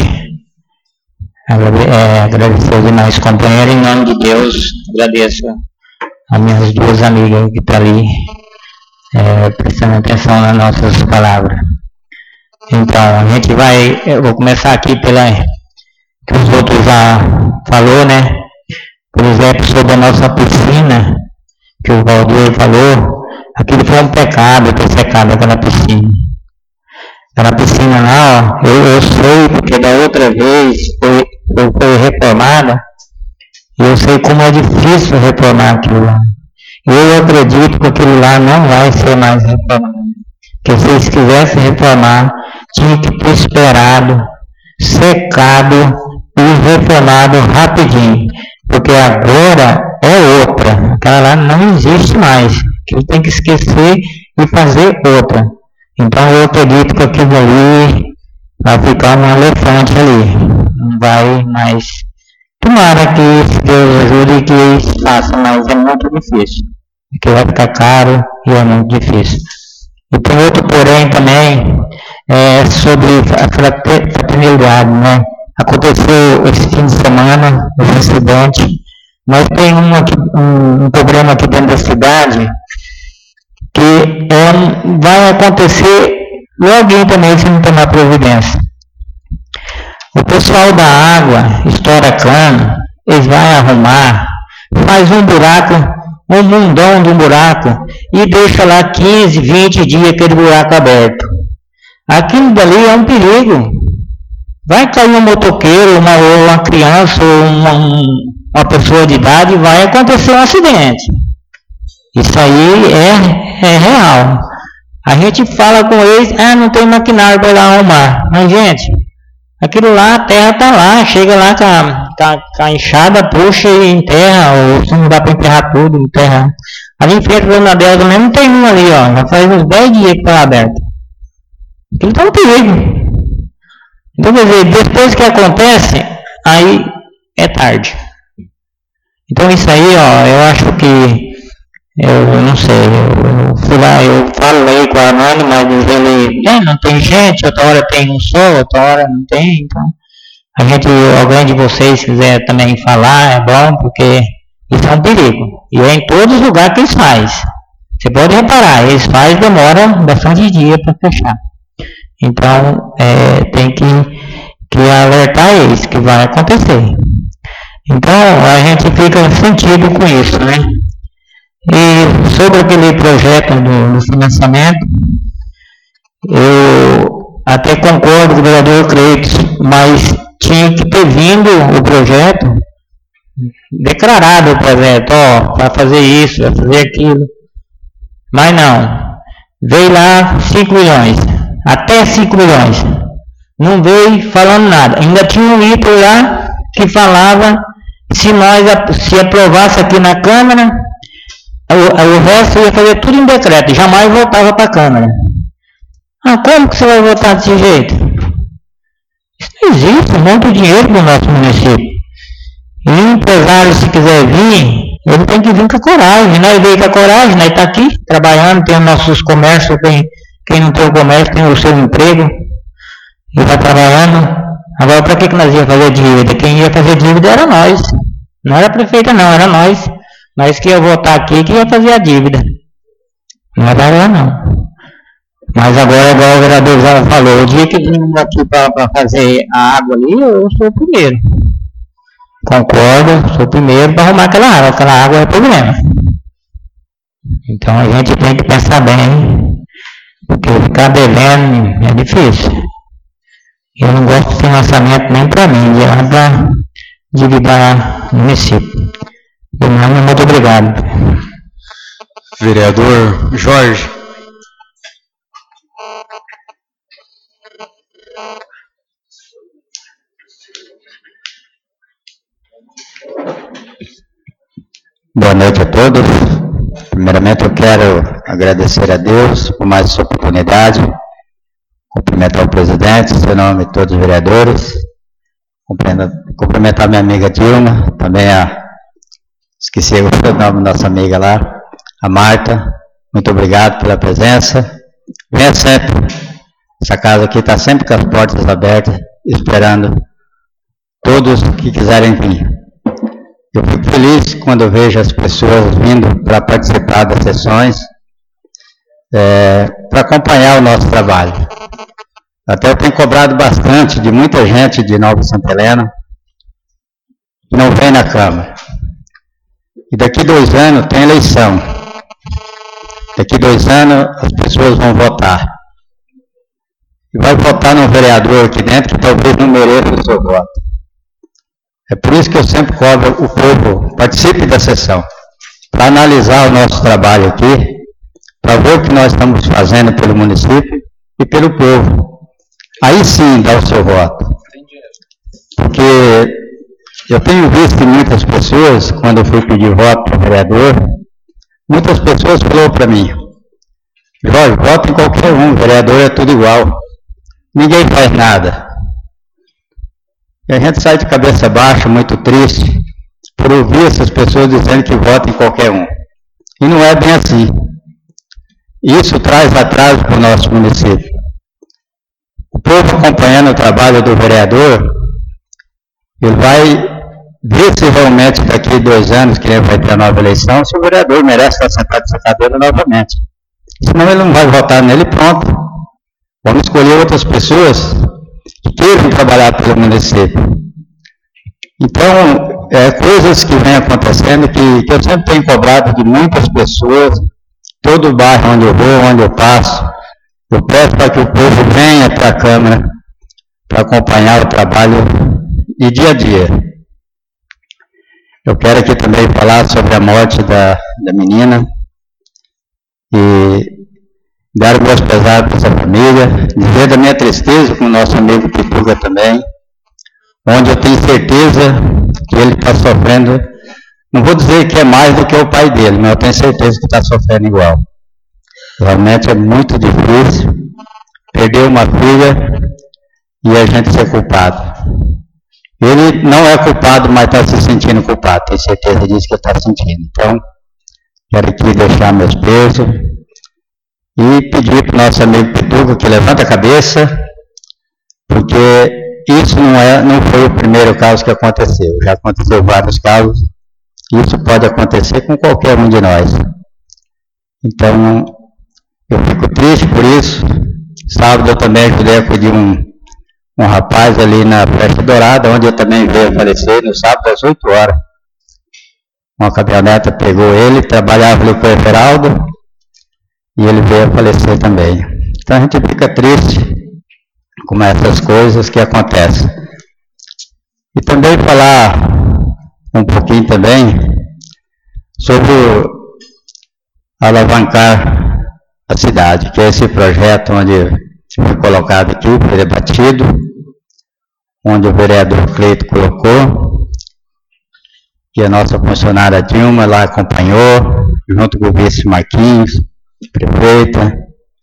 agradecer aos demais companheiros, em nome de Deus, agradeço a minhas duas amigas que estão ali, é, prestando atenção nas nossas palavras. Então, a gente vai, eu vou começar aqui pela, que os outros já falou, né? Por exemplo, sobre a nossa piscina, que o Valdir falou, aquilo foi um pecado ter secado aquela piscina. Aquela piscina lá, ó, eu, eu sei, porque da outra vez foi, foi, foi reformada, e eu sei como é difícil reformar aquilo lá. Eu acredito que aquilo lá não vai ser mais reformado. Que se eles quisessem reformar, tinha que ter esperado, secado e reformado rapidinho. Porque agora é outra. Aquela lá não existe mais. Que tem que esquecer e fazer outra. Então eu acredito que aquilo ali vai ficar um elefante ali. Não vai mais. Tomara que Deus ajude e que eles façam, mas é muito difícil. Porque vai ficar caro e é muito difícil. E tem outro porém também, é, sobre a fraternidade, né? Aconteceu esse fim de semana, um acidente. Nós temos um, aqui, um, um problema aqui dentro da cidade que é, vai acontecer logo também se não tomar providência. O pessoal da água estoura cano, eles vão arrumar, faz um buraco, um mundão de um buraco e deixa lá quinze, vinte dias aquele buraco aberto. Aquilo dali é um perigo. Vai cair um motoqueiro, uma, ou uma criança, ou uma, uma pessoa de idade e vai acontecer um acidente. Isso aí é, é real. A gente fala com eles, ah, não tem maquinário para lá arrumar. Mas, gente, aquilo lá, a terra está lá, chega lá com a, com, a, com a enxada, puxa e enterra, ou se não dá para enterrar tudo, enterra. Ali em frente do Nadel também não tem um ali, ó, já faz uns dez dias que está aberto. Aquilo está um perigo. Então, quer dizer, depois que acontece, aí é tarde. Então, isso aí, ó, eu acho que, eu não sei, eu, eu fui lá, eu falei com a Armando, mas ele, é, não tem gente, outra hora tem um só, outra hora não tem, então, a gente, alguém de vocês quiser também falar, é bom, porque isso é um perigo. E é em todos os lugares que eles fazem. Você pode reparar, eles fazem, demora bastante dia para fechar. Então, é, tem que, que alertar eles que vai acontecer. Então, a gente fica sentido com isso, né? E sobre aquele projeto do, do financiamento, eu até concordo com o vereador Cleiton, mas tinha que ter vindo o projeto, declarado o projeto, ó, vai fazer isso, vai fazer aquilo. Mas não, veio lá cinco milhões. Até cinco milhões. Não veio falando nada. Ainda tinha um item lá que falava se nós se aprovasse aqui na Câmara, o, o resto ia fazer tudo em decreto, jamais voltava para a Câmara. Ah, como que você vai votar desse jeito? Isso não existe, muito dinheiro para o nosso município. E o empresário, se quiser vir, ele tem que vir com a coragem. Nós veio com a coragem, nós está aqui trabalhando, tem nossos comércios, tem. Quem não tem o comércio tem o seu emprego e está trabalhando. Agora, para que, que nós ia fazer dívida? Quem ia fazer dívida era nós. Não era a prefeita, não, era nós. Nós que ia votar aqui que ia fazer a dívida. Não era ela, não. Mas agora, igual o vereador já falou, o dia que vimos aqui para fazer a água ali, eu sou o primeiro. Concordo, sou o primeiro para arrumar aquela água. Aquela água é problema. Então, a gente tem que pensar bem. Porque ficar devendo é difícil. Eu não gosto de financiamento nem para mim, é lá para dividir o município. Muito obrigado. Vereador Jorge. Boa noite a todos. Primeiramente, eu quero agradecer a Deus por mais essa oportunidade, cumprimentar o presidente, em seu nome, todos os vereadores, cumprimentar minha amiga Dilma, também a, esqueci o nome da nossa amiga lá, a Marta, muito obrigado pela presença, venha sempre, essa casa aqui está sempre com as portas abertas, esperando todos que quiserem vir. Eu fico feliz quando eu vejo as pessoas vindo para participar das sessões, é, para acompanhar o nosso trabalho. Até eu tenho cobrado bastante de muita gente de Nova Santa Helena, e não vem na Câmara. E daqui dois anos tem eleição. Daqui dois anos as pessoas vão votar. E vai votar num vereador aqui dentro que talvez não mereça o seu voto. É por isso que eu sempre cobro o povo, participe da sessão, para analisar o nosso trabalho aqui, para ver o que nós estamos fazendo pelo município e pelo povo. Aí sim dá o seu voto. Porque eu tenho visto muitas pessoas, quando eu fui pedir voto para o vereador, muitas pessoas falaram para mim, Jorge, voto em qualquer um, vereador é tudo igual. Ninguém faz nada. E a gente sai de cabeça baixa, muito triste, por ouvir essas pessoas dizendo que votam em qualquer um. E não é bem assim. Isso traz atraso para o nosso município. O povo acompanhando o trabalho do vereador, ele vai ver se realmente daqui a dois anos, que ele vai ter a nova eleição, se o vereador merece estar sentado nessa cadeira novamente. Senão ele não vai votar nele, pronto. Vamos escolher outras pessoas que queiram trabalhar pelo município. Então, é, coisas que vêm acontecendo que, que eu sempre tenho cobrado de muitas pessoas, todo o bairro onde eu vou, onde eu passo, eu peço para que o povo venha para a Câmara para acompanhar o trabalho de dia a dia. Eu quero aqui também falar sobre a morte da, da menina e dar meus pesares para essa família, dizer da minha tristeza com o nosso amigo Pituca também, onde eu tenho certeza que ele está sofrendo, não vou dizer que é mais do que o pai dele, mas eu tenho certeza que está sofrendo igual. Realmente é muito difícil perder uma filha e a gente ser culpado. Ele não é culpado, mas está se sentindo culpado, tenho certeza disso que está sentindo. Então, quero aqui deixar meus pesos e pedir para o nosso amigo Pituca que levante a cabeça, porque isso não, é, não foi o primeiro caso que aconteceu, já aconteceu vários casos, isso pode acontecer com qualquer um de nós. Então, eu fico triste por isso. Sábado eu também ajudei a pedir um, um rapaz ali na Flecha Dourada, onde eu também veio a falecer, no sábado às oito horas. Uma caminhoneta pegou ele, trabalhava ali com o Everaldo, e ele veio a falecer também. Então a gente fica triste com essas coisas que acontecem. E também falar um pouquinho também sobre o alavancar a cidade, que é esse projeto onde foi colocado aqui, foi debatido, onde o vereador Cleito colocou, que a nossa funcionária Dilma lá acompanhou, junto com o vice Marquinhos, prefeita,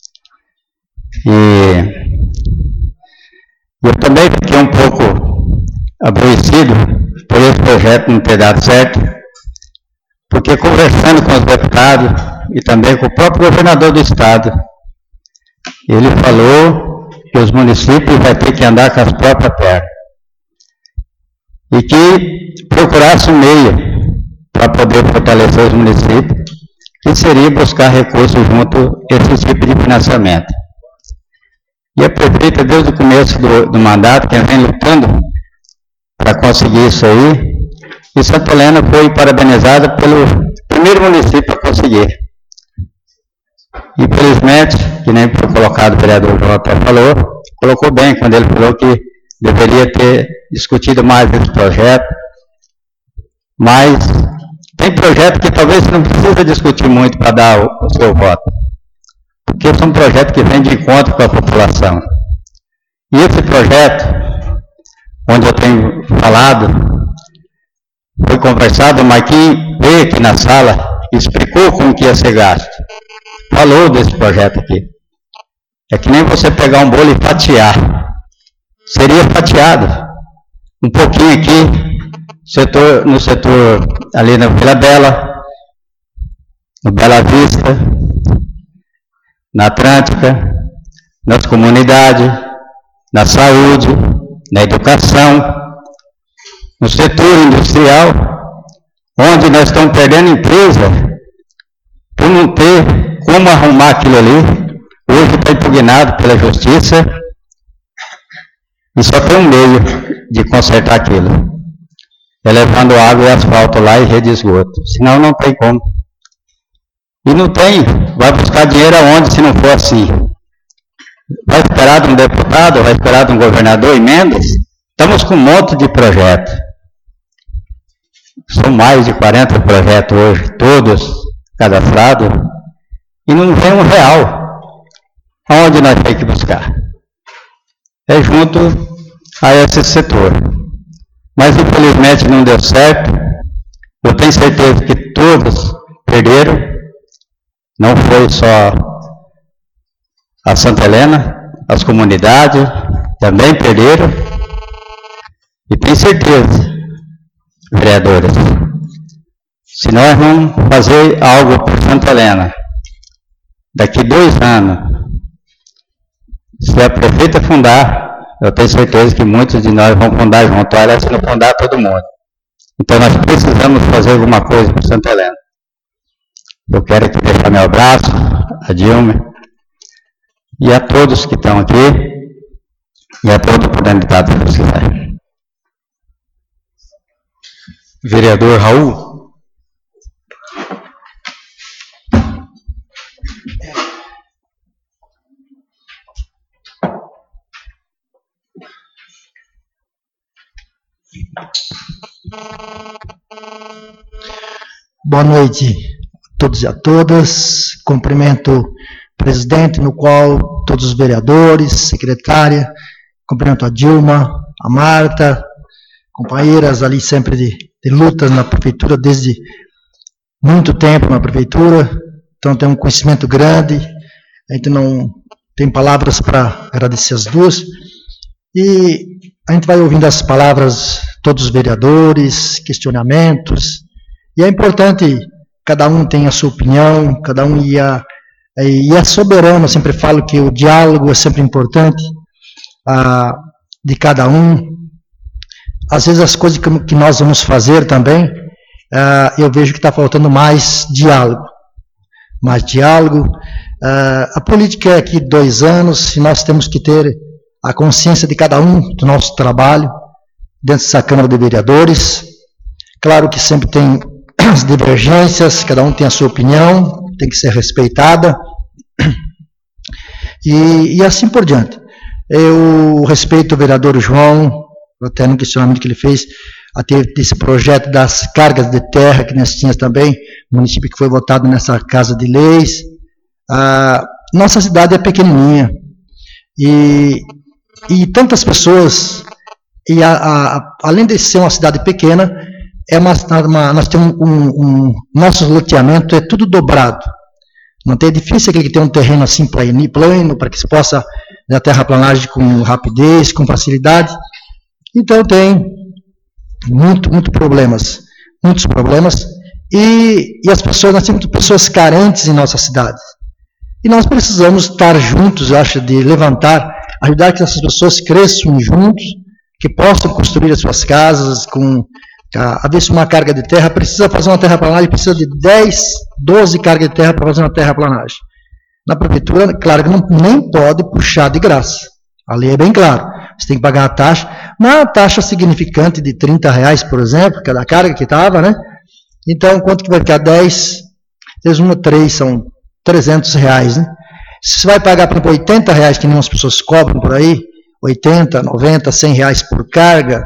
e eu também fiquei um pouco aborrecido por esse projeto não ter dado certo, porque conversando com os deputados e também com o próprio governador do estado, ele falou que os municípios vão ter que andar com as próprias pernas e que procurasse um meio para poder fortalecer os municípios, que seria buscar recursos junto a esse tipo de financiamento. E a prefeita, desde o começo do, do mandato, que vem lutando para conseguir isso aí, e Santa Helena foi parabenizada pelo primeiro município a conseguir. Infelizmente, que nem foi colocado, o vereador João até falou, colocou bem quando ele falou que deveria ter discutido mais esse projeto, mas tem projeto que talvez você não precisa discutir muito para dar o, o seu voto, porque são projetos que vêm de encontro com a população. E esse projeto, onde eu tenho falado, foi conversado, o Marquinhos veio aqui na sala, explicou como que ia ser gasto, falou desse projeto aqui. É que nem você pegar um bolo e fatiar, seria fatiado, um pouquinho aqui, setor, no setor ali na Vila Bela, no Bela Vista, na Atlântica, nas comunidades, na saúde, na educação, no setor industrial, onde nós estamos perdendo empresa por não ter como arrumar aquilo ali. Hoje está impugnado pela justiça e só tem um meio de consertar aquilo. é levando água e asfalto lá e rede de esgoto. Senão não tem como. E não tem, vai buscar dinheiro aonde se não for assim? Vai esperar de um deputado, vai esperar de um governador emendas? Estamos com um monte de projetos. São mais de quarenta projetos hoje, todos cadastrados, e não vem um real. Aonde nós temos que buscar? É junto a esse setor. Mas infelizmente não deu certo. Eu tenho certeza que todos perderam. Não foi só a Santa Helena, as comunidades também perderam. E tenho certeza, vereadores, se nós vamos fazer algo por Santa Helena, daqui dois anos, se a prefeita fundar, eu tenho certeza que muitos de nós vão fundar junto, ela se não fundar todo mundo. Então nós precisamos fazer alguma coisa por Santa Helena. Eu quero aqui deixar meu abraço a Dilma e a todos que estão aqui e a toda a oportunidade que vocês quiser. Vereador Raul. Boa noite a todos e a todas. Cumprimento o presidente, no qual todos os vereadores, secretária, cumprimento a Dilma, a Marta, companheiras ali sempre de, de lutas na prefeitura, desde muito tempo na prefeitura, então tem um conhecimento grande, a gente não tem palavras para agradecer as duas, e a gente vai ouvindo as palavras, todos os vereadores, questionamentos, e é importante, cada um tem a sua opinião, cada um ia, e é soberano, eu sempre falo que o diálogo é sempre importante, ah, de cada um. Às vezes as coisas que, que nós vamos fazer também, ah, eu vejo que está faltando mais diálogo, mais diálogo, ah, a política é aqui dois anos, e nós temos que ter a consciência de cada um do nosso trabalho, dentro dessa Câmara de Vereadores. Claro que sempre tem as divergências, cada um tem a sua opinião, tem que ser respeitada, e, e assim por diante. Eu respeito o vereador João, até no questionamento que ele fez, até desse projeto das cargas de terra, que nós tínhamos também, município que foi votado nessa Casa de Leis. A nossa cidade é pequenininha, e, e tantas pessoas, e a, a, além de ser uma cidade pequena, é uma, uma, nós temos um, um, nosso loteamento é tudo dobrado. Não tem edifício aquele que tem um terreno assim plano, plano para que se possa fazer a terraplanagem com rapidez, com facilidade. Então tem muito, muito problemas, muitos problemas, e, e as pessoas, nós temos pessoas carentes em nossa cidade. E nós precisamos estar juntos, eu acho, de levantar, ajudar que essas pessoas cresçam juntos, que possam construir as suas casas com... A ver se uma carga de terra precisa fazer uma terraplanagem, precisa de dez, doze cargas de terra para fazer uma terraplanagem. Na prefeitura, claro que não, nem pode puxar de graça. A lei é bem clara. Você tem que pagar a taxa, uma taxa significante de trinta reais, por exemplo, cada carga que estava, né? Então, quanto que vai ficar? dez, vezes um, três, são trezentos reais, né? Se você vai pagar, por exemplo, oitenta reais, que nem as pessoas cobram por aí, oitenta, noventa, cem reais por carga,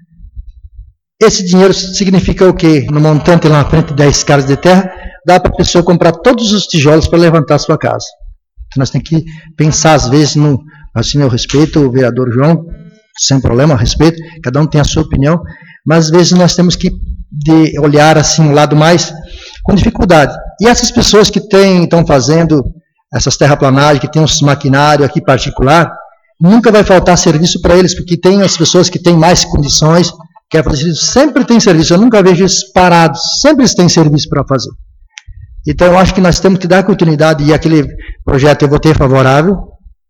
esse dinheiro significa o quê? No montante lá na frente de dez cargas de terra, dá para a pessoa comprar todos os tijolos para levantar a sua casa. Então nós temos que pensar, às vezes, no, assim, eu respeito o vereador João, sem problema, respeito, cada um tem a sua opinião, mas às vezes nós temos que de olhar assim o lado mais com dificuldade. E essas pessoas que têm, estão fazendo essas terraplanagens, que têm os maquinários aqui particular, nunca vai faltar serviço para eles, porque tem as pessoas que têm mais condições, quer fazer serviço, sempre tem serviço, eu nunca vejo eles parados, sempre eles têm serviço para fazer. Então eu acho que nós temos que dar continuidade, e aquele projeto eu votei favorável,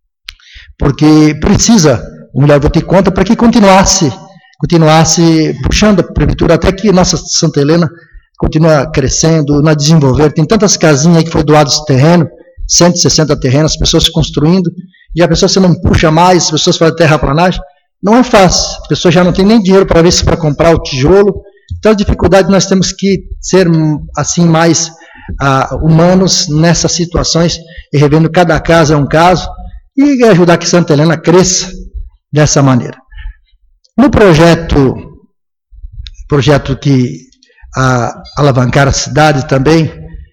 porque precisa, ou melhor, eu votei contra, para que continuasse, continuasse puxando a prefeitura, até que nossa Santa Helena continue crescendo, nós desenvolver, tem tantas casinhas aí que foi doado esse terreno, cento e sessenta terrenos, as pessoas construindo, e a pessoa, você não puxa mais, as pessoas fazem terraplanagem, não é fácil. A pessoa já não tem nem dinheiro para ver se para comprar o tijolo. Então, a dificuldade, nós temos que ser assim mais ah, humanos nessas situações e revendo cada caso é um caso e ajudar que Santa Helena cresça dessa maneira. No projeto, projeto que ah, alavancar a cidade também,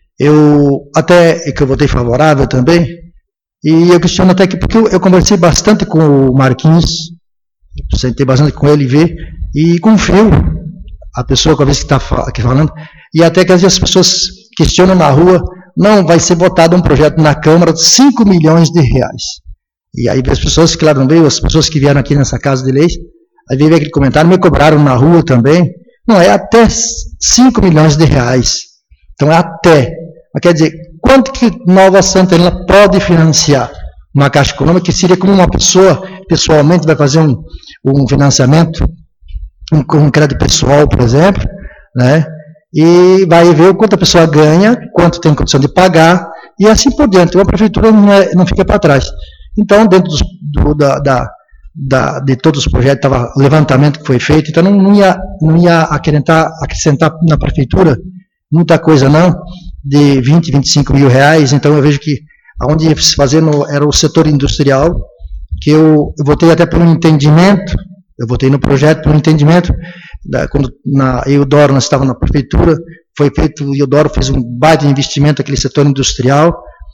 eu até que eu votei favorável também, e eu questiono até que, porque eu, eu conversei bastante com o Marquinhos, sentei bastante com ele e ver, e confio a pessoa com a vez que está aqui falando, e até que às vezes as pessoas questionam na rua, não, vai ser votado um projeto na Câmara de cinco milhões de reais. E aí as pessoas que lá não veio, as pessoas que vieram aqui nessa Casa de Leis, aí veio aquele comentário, me cobraram na rua também, não, é até cinco milhões de reais. Então é até. Mas quer dizer, quanto que Nova Santa Helena pode financiar uma Caixa Econômica, que seria como uma pessoa, pessoalmente, vai fazer um, um financiamento, um, um crédito pessoal, por exemplo, né? E vai ver o quanto a pessoa ganha, quanto tem condição de pagar, e assim por diante. A prefeitura não, é, não fica para trás. Então, dentro dos, do, da, da, da, de todos os projetos, estava levantamento que foi feito, então não, não ia, não ia acrescentar, acrescentar na prefeitura muita coisa não, de vinte, vinte e cinco mil reais. Então eu vejo que onde ia se fazer no, era o setor industrial, que eu, eu votei até por um entendimento, eu votei no projeto por um entendimento, da, quando na Eudoro nós estávamos na prefeitura, foi feito, o Eudoro fez um baita investimento naquele setor industrial,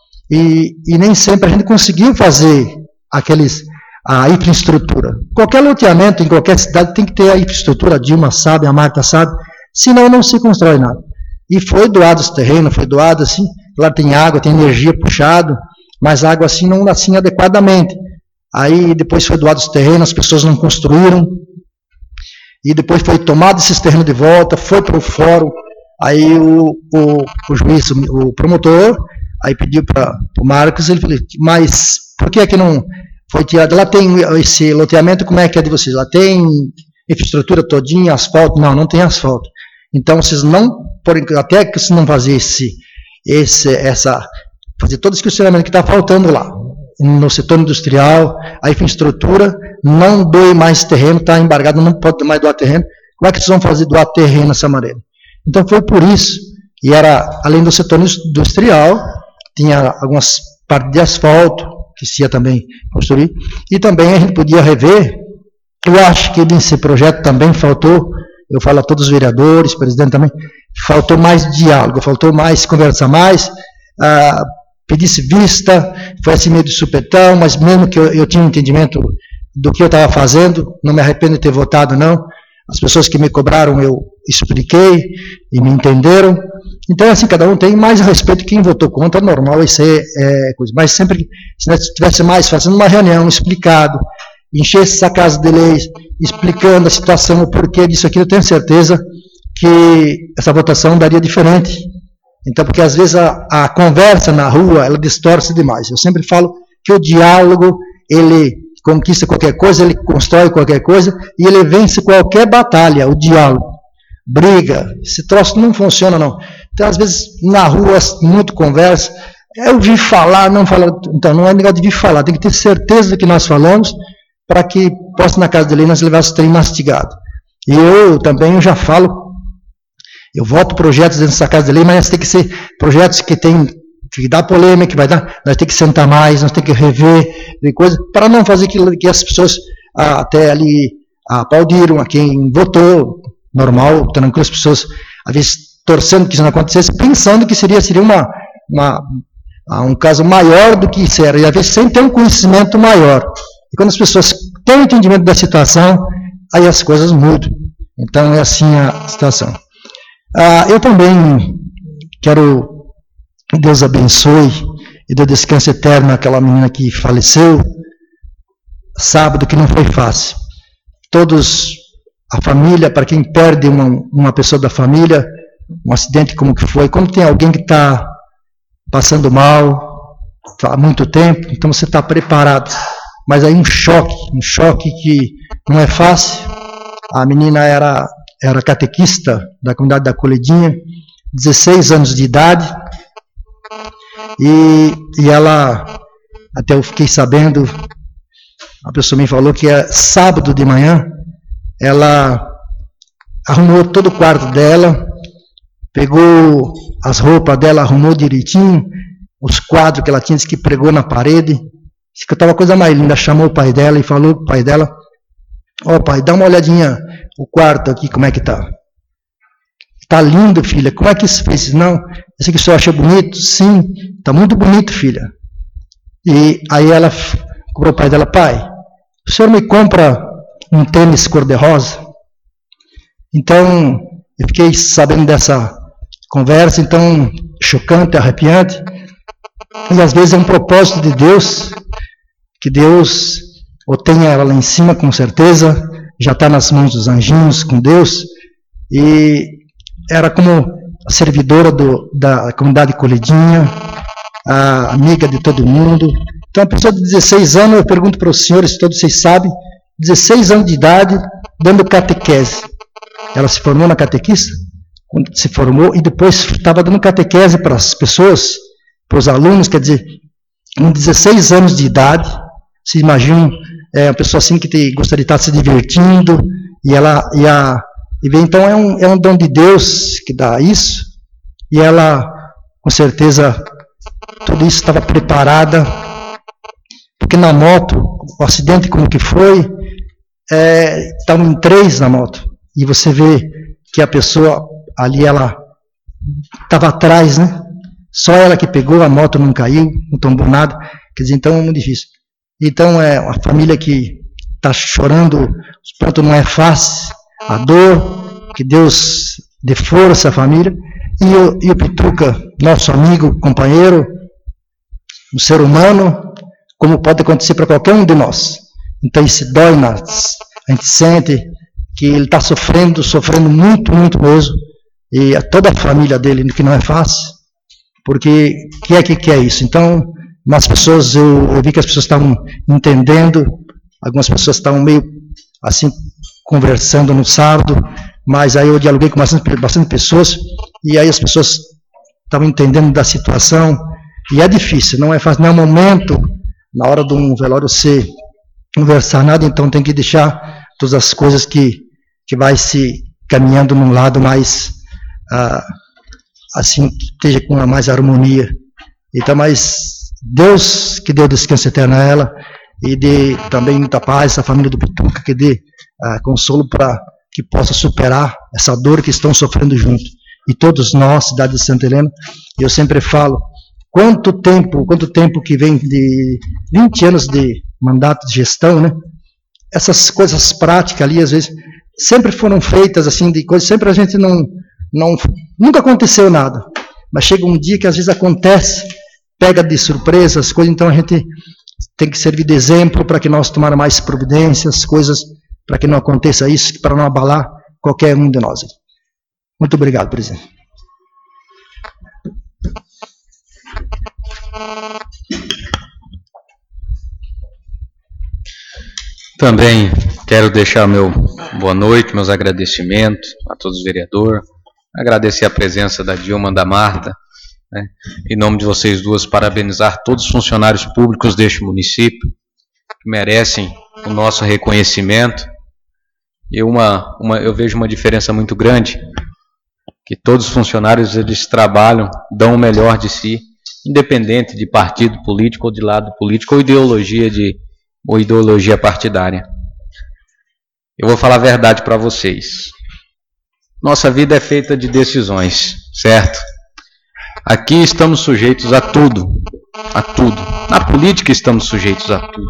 e, e nem sempre a gente conseguiu fazer aqueles, a infraestrutura. Qualquer loteamento em qualquer cidade tem que ter a infraestrutura, a Dilma sabe, a Marta sabe, senão não se constrói nada. E foi doado os terrenos, foi doado assim, lá tem água, tem energia puxado, mas água assim não assim adequadamente. Aí depois foi doado os terrenos, as pessoas não construíram, e depois foi tomado esses terrenos de volta, foi para o fórum, aí o, o, o juiz, o, o promotor, aí pediu para o Marcos, ele falou, mas por que é que não foi tirado? Lá tem esse loteamento, como é que é de vocês? Lá tem infraestrutura todinha, asfalto? Não, não tem asfalto. Então, vocês não, por, até que vocês não fazem esse, esse, essa, fazer todo esse questionamento que está faltando lá, no setor industrial, a infraestrutura, não doe mais terreno, está embargado, não pode mais doar terreno, como é que vocês vão fazer doar terreno dessa maneira? Então, foi por isso, e era, além do setor industrial, tinha algumas partes de asfalto, que se ia também construir, e também a gente podia rever, eu acho que nesse projeto também faltou, eu falo a todos os vereadores, presidente também, faltou mais diálogo, faltou mais, conversa mais, ah, pedisse vista, foi assim meio de supetão, mas mesmo que eu, eu tinha um entendimento do que eu estava fazendo, não me arrependo de ter votado não, as pessoas que me cobraram eu expliquei e me entenderam, então assim, cada um tem mais respeito, quem votou contra, normal, isso é, é coisa, mas sempre, se nós tivesse mais, fazendo uma reunião, explicado, enchesse essa Casa de Leis, explicando a situação, o porquê disso aqui, eu tenho certeza que essa votação daria diferente. Então, porque às vezes a, a conversa na rua, ela distorce demais. Eu sempre falo que o diálogo, ele conquista qualquer coisa, ele constrói qualquer coisa, e ele vence qualquer batalha, o diálogo. Briga, esse troço não funciona não. Então, às vezes, na rua, muito conversa, eu vi falar, não falar, então não é negócio de vir falar, tem que ter certeza do que nós falamos, para que possa na Casa de Lei nós levar o trem mastigado. E eu também eu já falo, eu voto projetos dentro dessa Casa de Lei, mas tem que ser projetos que tem, que dá polêmica, que vai dar, nós temos que sentar mais, nós temos que rever, coisa, para não fazer que, que as pessoas ah, até ali aplaudiram a quem votou, normal, tranquilo, as pessoas às vezes torcendo que isso não acontecesse, pensando que seria, seria uma, uma, um caso maior do que isso era, e às vezes sem ter um conhecimento maior. E quando as pessoas têm o entendimento da situação, aí as coisas mudam. Então, é assim a situação. Ah, eu também quero que Deus abençoe e dê descanso eterno àquela menina que faleceu sábado, que não foi fácil. Todos, a família, para quem perde uma, uma pessoa da família, um acidente como que foi, quando tem alguém que está passando mal há muito tempo, então você está preparado. Mas aí um choque, um choque que não é fácil. A menina era, era catequista da comunidade da Coledinha, dezesseis anos de idade, e, e ela, até eu fiquei sabendo, a pessoa me falou que é sábado de manhã, ela arrumou todo o quarto dela, pegou as roupas dela, arrumou direitinho, os quadros que ela tinha, disse que pregou na parede, disse que estava a coisa mais linda, chamou o pai dela e falou para o pai dela, ó oh, pai, dá uma olhadinha o quarto aqui, como é que tá? Tá lindo, filha, como é que isso fez? Não, esse aqui o senhor achou bonito? Sim, tá muito bonito, filha. E aí ela cobrou o pai dela, pai, o senhor me compra um tênis cor-de-rosa? Então, eu fiquei sabendo dessa conversa, então, chocante, arrepiante, e às vezes é um propósito de Deus, que Deus ou tenha ela lá em cima, com certeza, já está nas mãos dos anjinhos, com Deus, e era como a servidora do, da comunidade Colhidinha, a amiga de todo mundo. Então, uma pessoa de dezesseis anos, eu pergunto para os senhores, todos vocês sabem, dezesseis anos de idade, dando catequese. Ela se formou na catequista, quando se formou, e depois estava dando catequese para as pessoas, para os alunos, quer dizer, com dezesseis anos de idade, se imaginam, é uma pessoa assim que te, gostaria de estar se divertindo, e ela, e a, e bem, então é um, é um dom de Deus que dá isso, e ela, com certeza, tudo isso estava preparada, porque na moto, o acidente como que foi, é, estavam em três na moto, e você vê que a pessoa ali, ela estava atrás, né? Só ela que pegou, a moto não caiu, não tombou nada, quer dizer, então é muito difícil. Então é uma família que está chorando, os prantos não é fácil, a dor, que Deus dê força à família, e o, e o Pituca, nosso amigo, companheiro, um ser humano, como pode acontecer para qualquer um de nós. Então isso dói, nas, a gente sente que ele está sofrendo, sofrendo muito, muito mesmo, e a toda a família dele, que não é fácil, porque que é que, que é isso? Então, as pessoas, eu, eu vi que as pessoas estavam entendendo, algumas pessoas estavam meio assim, conversando no sábado, mas aí eu dialoguei com bastante, bastante pessoas, e aí as pessoas estavam entendendo da situação, e é difícil, não é fácil, não é um momento, na hora de um velório você conversar nada, então tem que deixar todas as coisas que, que vai se caminhando num lado mais, ah, assim, que esteja com mais harmonia. Então, mas Deus que deu descanso eterno a ela, e dê também muita paz à família do Pituca, que dê ah, consolo para que possa superar essa dor que estão sofrendo junto. E todos nós, cidade de Santa Helena, eu sempre falo, quanto tempo, quanto tempo que vem de vinte anos de mandato de gestão, né? Essas coisas práticas ali, às vezes, sempre foram feitas assim, de coisas, sempre a gente não, não, nunca aconteceu nada, mas chega um dia que às vezes acontece, pega de surpresa as coisas, então a gente tem que servir de exemplo para que nós tomar mais providências, coisas, para que não aconteça isso, para não abalar qualquer um de nós. Muito obrigado, presidente. Também quero deixar meu boa noite, meus agradecimentos a todos os vereadores, agradecer a presença da Dilma, da Marta, né? Em nome de vocês duas, parabenizar todos os funcionários públicos deste município, que merecem o nosso reconhecimento, e uma, uma, eu vejo uma diferença muito grande, que todos os funcionários, eles trabalham, dão o melhor de si, independente de partido político ou de lado político, ou ideologia de ou ideologia partidária. Eu vou falar a verdade para vocês. Nossa vida é feita de decisões, certo? Aqui estamos sujeitos a tudo, a tudo. Na política estamos sujeitos a tudo.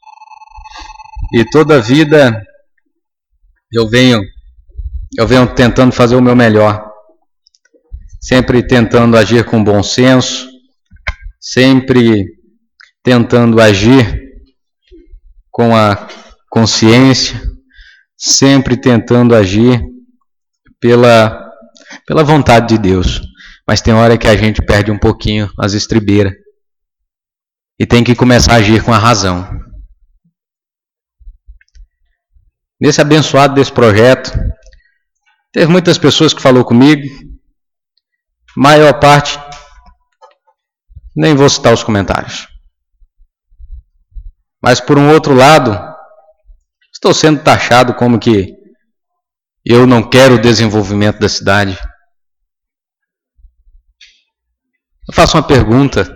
E toda a vida eu venho, eu venho tentando fazer o meu melhor, sempre tentando agir com bom senso, sempre tentando agir com a consciência, sempre tentando agir pela, pela vontade de Deus. Mas tem hora que a gente perde um pouquinho as estribeiras e tem que começar a agir com a razão. Nesse abençoado desse projeto, teve muitas pessoas que falou comigo, maior parte, nem vou citar os comentários. Mas por um outro lado, Estou sendo taxado como que eu não quero o desenvolvimento da cidade. Eu faço uma pergunta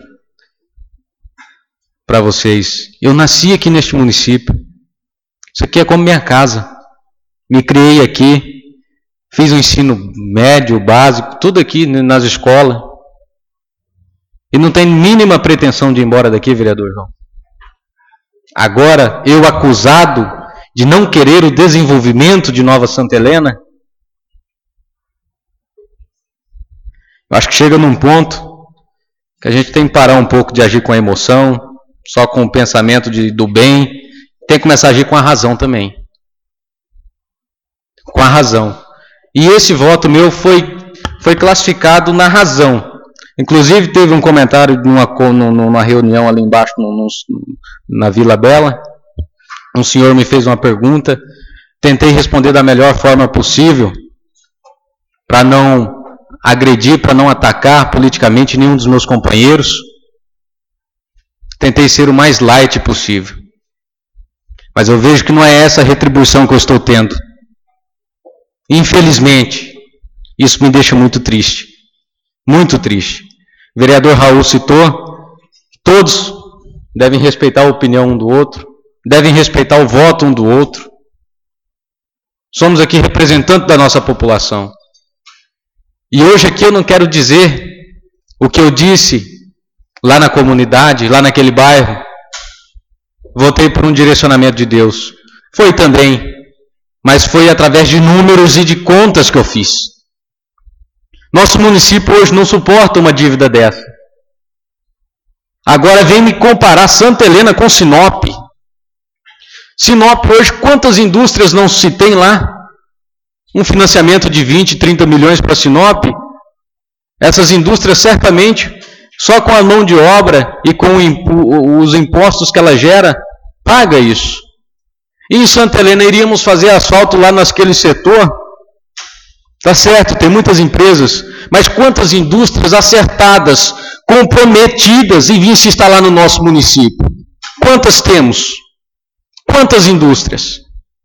para vocês. Eu nasci aqui neste município. Isso aqui é como minha casa. Me criei aqui. Fiz o ensino médio, básico, tudo aqui nas escolas. E não tenho mínima pretensão de ir embora daqui, vereador João. Agora, eu acusado de não querer o desenvolvimento de Nova Santa Helena, eu acho que chega num ponto que a gente tem que parar um pouco de agir com a emoção, só com o pensamento de, do bem, tem que começar a agir com a razão também. Com a razão. E esse voto meu foi, foi classificado na razão. Inclusive teve um comentário de uma, numa reunião ali embaixo no, no, na Vila Bela. Um senhor me fez uma pergunta. Tentei responder da melhor forma possível para não agredir, para não atacar politicamente nenhum dos meus companheiros. Tentei ser o mais light possível. Mas eu vejo que não é essa a retribuição que eu estou tendo. Infelizmente, isso me deixa muito triste. Muito triste. O vereador Raul citou, todos devem respeitar a opinião um do outro, devem respeitar o voto um do outro. Somos aqui representantes da nossa população. E hoje aqui eu não quero dizer o que eu disse lá na comunidade, lá naquele bairro. Votei por um direcionamento de Deus. Foi também, mas foi através de números e de contas que eu fiz. Nosso município hoje não suporta uma dívida dessa. Agora vem me comparar Santa Helena com Sinop. Sinop hoje, quantas indústrias não se tem lá? Um financiamento de vinte, trinta milhões para Sinop. Essas indústrias certamente, só com a mão de obra e com os impostos que ela gera, paga isso. E em Santa Helena iríamos fazer asfalto lá naquele setor. Tá certo, tem muitas empresas, mas quantas indústrias acertadas, comprometidas em vir se instalar no nosso município? Quantas temos? Quantas indústrias?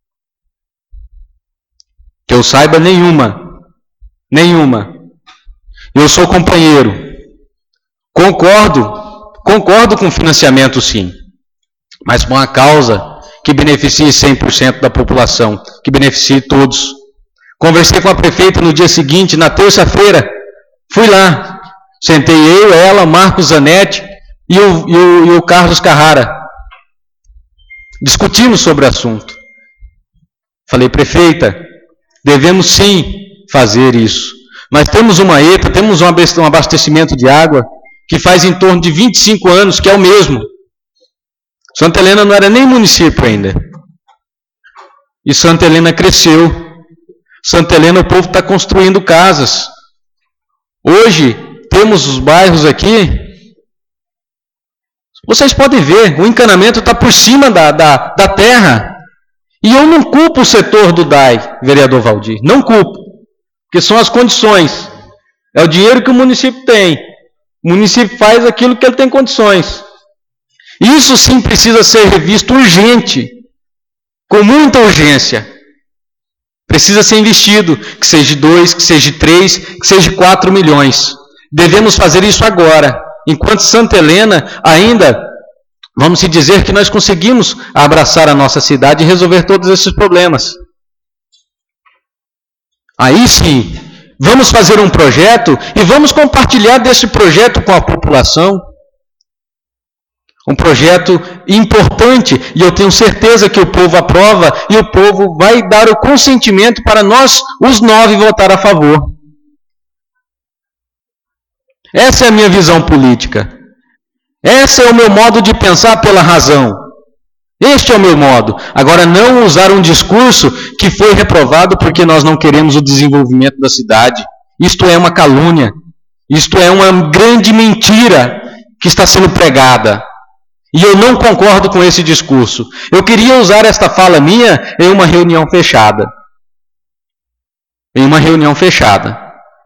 Que eu saiba, nenhuma. Nenhuma. Eu sou companheiro. Concordo, concordo com financiamento sim, mas com uma causa que beneficie cem por cento da população, que beneficie todos. Conversei com a prefeita no dia seguinte, na terça-feira, fui lá, sentei eu, ela, Marcos Zanetti e o, e o, e o Carlos Carrara. Discutimos sobre o assunto. Falei, prefeita, devemos sim fazer isso, mas temos uma E T A, temos um abastecimento de água que faz em torno de vinte e cinco anos, que é o mesmo. Santa Helena não era nem município ainda. E Santa Helena cresceu. Santa Helena, o povo está construindo casas. Hoje, temos os bairros aqui. Vocês podem ver, o encanamento está por cima da, da, da terra. E eu não culpo o setor do D A I, vereador Valdir. Não culpo. Porque são as condições. É o dinheiro que o município tem. O município faz aquilo que ele tem condições. Isso sim precisa ser revisto urgente. Com muita urgência. Precisa ser investido, que seja dois, que seja três, que seja quatro milhões. Devemos fazer isso agora. Enquanto Santa Helena ainda, vamos se dizer que nós conseguimos abraçar a nossa cidade e resolver todos esses problemas. Aí sim, vamos fazer um projeto e vamos compartilhar desse projeto com a população. Um projeto importante, e eu tenho certeza que o povo aprova, e o povo vai dar o consentimento para nós, os nove, votar a favor. Essa é a minha visão política. Esse é o meu modo de pensar pela razão. Este é o meu modo. Agora, não usar um discurso que foi reprovado porque nós não queremos o desenvolvimento da cidade. Isto é uma calúnia. Isto é uma grande mentira que está sendo pregada. E eu não concordo com esse discurso. Eu queria usar esta fala minha em uma reunião fechada. Em uma reunião fechada.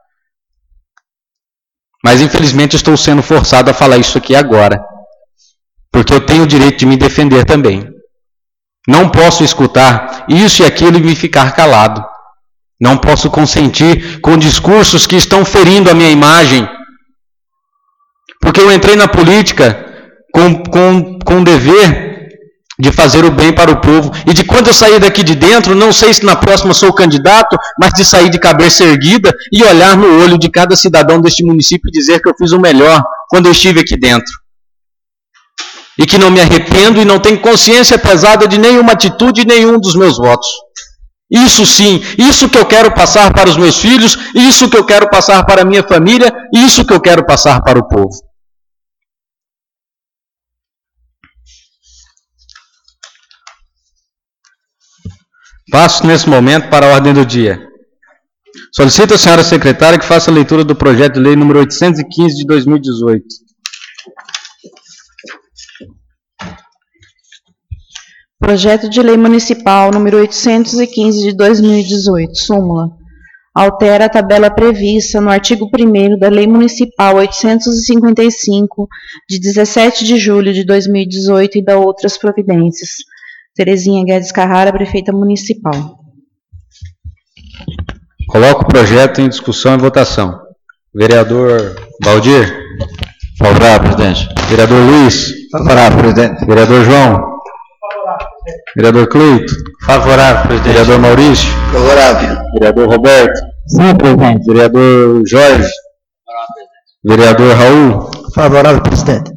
Mas infelizmente estou sendo forçado a falar isso aqui agora. Porque eu tenho o direito de me defender também. Não posso escutar isso e aquilo e ficar calado. Não posso consentir com discursos que estão ferindo a minha imagem. Porque eu entrei na política com, com, com o dever de fazer o bem para o povo. E de quando eu sair daqui de dentro, não sei se na próxima sou candidato, mas de sair de cabeça erguida e olhar no olho de cada cidadão deste município e dizer que eu fiz o melhor quando eu estive aqui dentro. E que não me arrependo e não tenho consciência pesada de nenhuma atitude e nenhum dos meus votos. Isso sim, isso que eu quero passar para os meus filhos, isso que eu quero passar para a minha família, isso que eu quero passar para o povo. Passo nesse momento para a ordem do dia. Solicito à senhora secretária que faça a leitura do projeto de lei número oitocentos e quinze de dois mil e dezoito. Projeto de Lei Municipal número oitocentos e quinze de dois mil e dezoito, súmula. Altera a tabela prevista no artigo primeiro da Lei Municipal oitocentos e cinquenta e cinco, de dezessete de julho de dois mil e dezoito e dá outras providências. Terezinha Guedes Carrara, prefeita municipal. Coloco o projeto em discussão e votação. Vereador Valdir? Favorável, presidente. Vereador Luiz? Favorável, presidente. Vereador João? Vereador Cleito? Favorável, presidente. Vereador Maurício? Favorável. Vereador Roberto? Sim, presidente. Vereador Jorge? Vereador Raul? Favorável, presidente.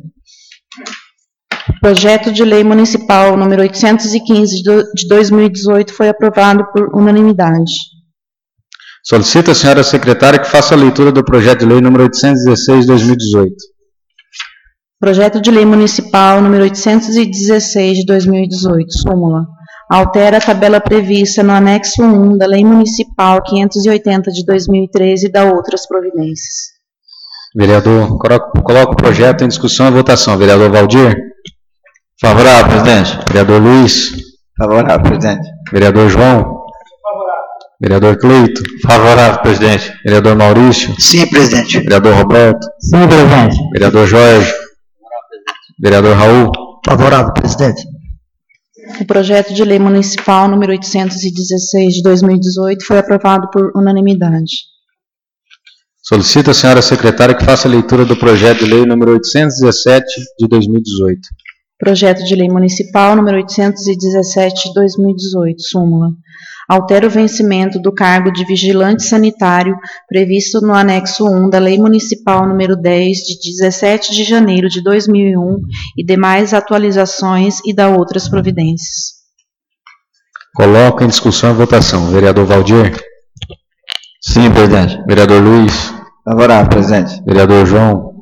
Projeto de Lei Municipal número oitocentos e quinze de dois mil e dezoito foi aprovado por unanimidade. Solicito à senhora secretária que faça a leitura do projeto de lei número oitocentos e dezesseis de dois mil e dezoito. Projeto de Lei Municipal número oitocentos e dezesseis de dois mil e dezoito, súmula. Altera a tabela prevista no anexo um da Lei Municipal quinhentos e oitenta de dois mil e treze e dá outras providências. Vereador, coloco o projeto em discussão e votação. Vereador Valdir? Favorável, presidente. Vereador Luiz? Favorável, presidente. Vereador João? Favorável. Vereador Cleito? Favorável, presidente. Vereador Maurício? Sim, presidente. Vereador Roberto? Sim, presidente. Vereador Jorge? Vereador Raul? Favorável, presidente. O projeto de Lei Municipal número oitocentos e dezesseis de dois mil e dezoito foi aprovado por unanimidade. Solicito à senhora secretária que faça a leitura do projeto de lei número oitocentos e dezessete de dois mil e dezoito. Projeto de Lei Municipal número oitocentos e dezessete de dois mil e dezoito, súmula. Altera o vencimento do cargo de vigilante sanitário previsto no anexo um da Lei Municipal número dez de dezessete de janeiro de dois mil e um e demais atualizações e dá outras providências. Coloco em discussão e votação. Vereador Valdir? Sim, presidente. Vereador Luiz? Favorável, presidente. Vereador João?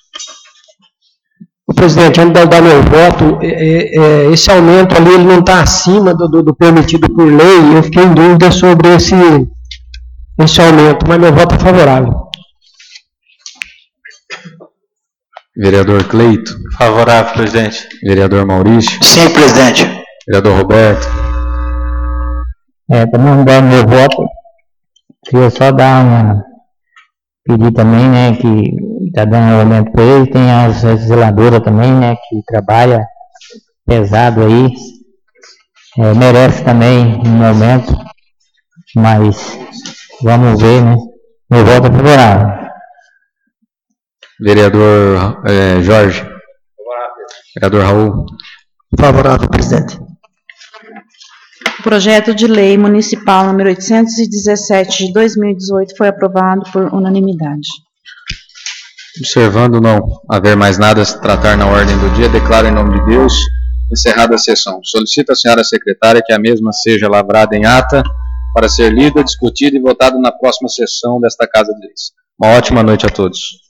O presidente, antes de eu dar meu voto, é, é, esse aumento ali ele não está acima do, do, do permitido por lei. Eu fiquei em dúvida sobre esse, esse aumento, mas meu voto é favorável. Vereador Cleito? Favorável, presidente. Vereador Maurício? Sim, presidente. Vereador Roberto? É, para não dar meu voto, queria só dar uma... pedir também, né, que está dando um aumento para ele, tem a zeladora também, né, que trabalha pesado aí, é, merece também um aumento, mas vamos ver, né, meu voto é favorável. Vereador é, Jorge? Vereador Raul? Favorável, presidente. O projeto de Lei Municipal número oitocentos e dezessete de dois mil e dezoito foi aprovado por unanimidade. Observando não haver mais nada a se tratar na ordem do dia, declaro em nome de Deus encerrada a sessão. Solicito à senhora secretária que a mesma seja lavrada em ata para ser lida, discutida e votada na próxima sessão desta Casa de Leis. Uma ótima noite a todos.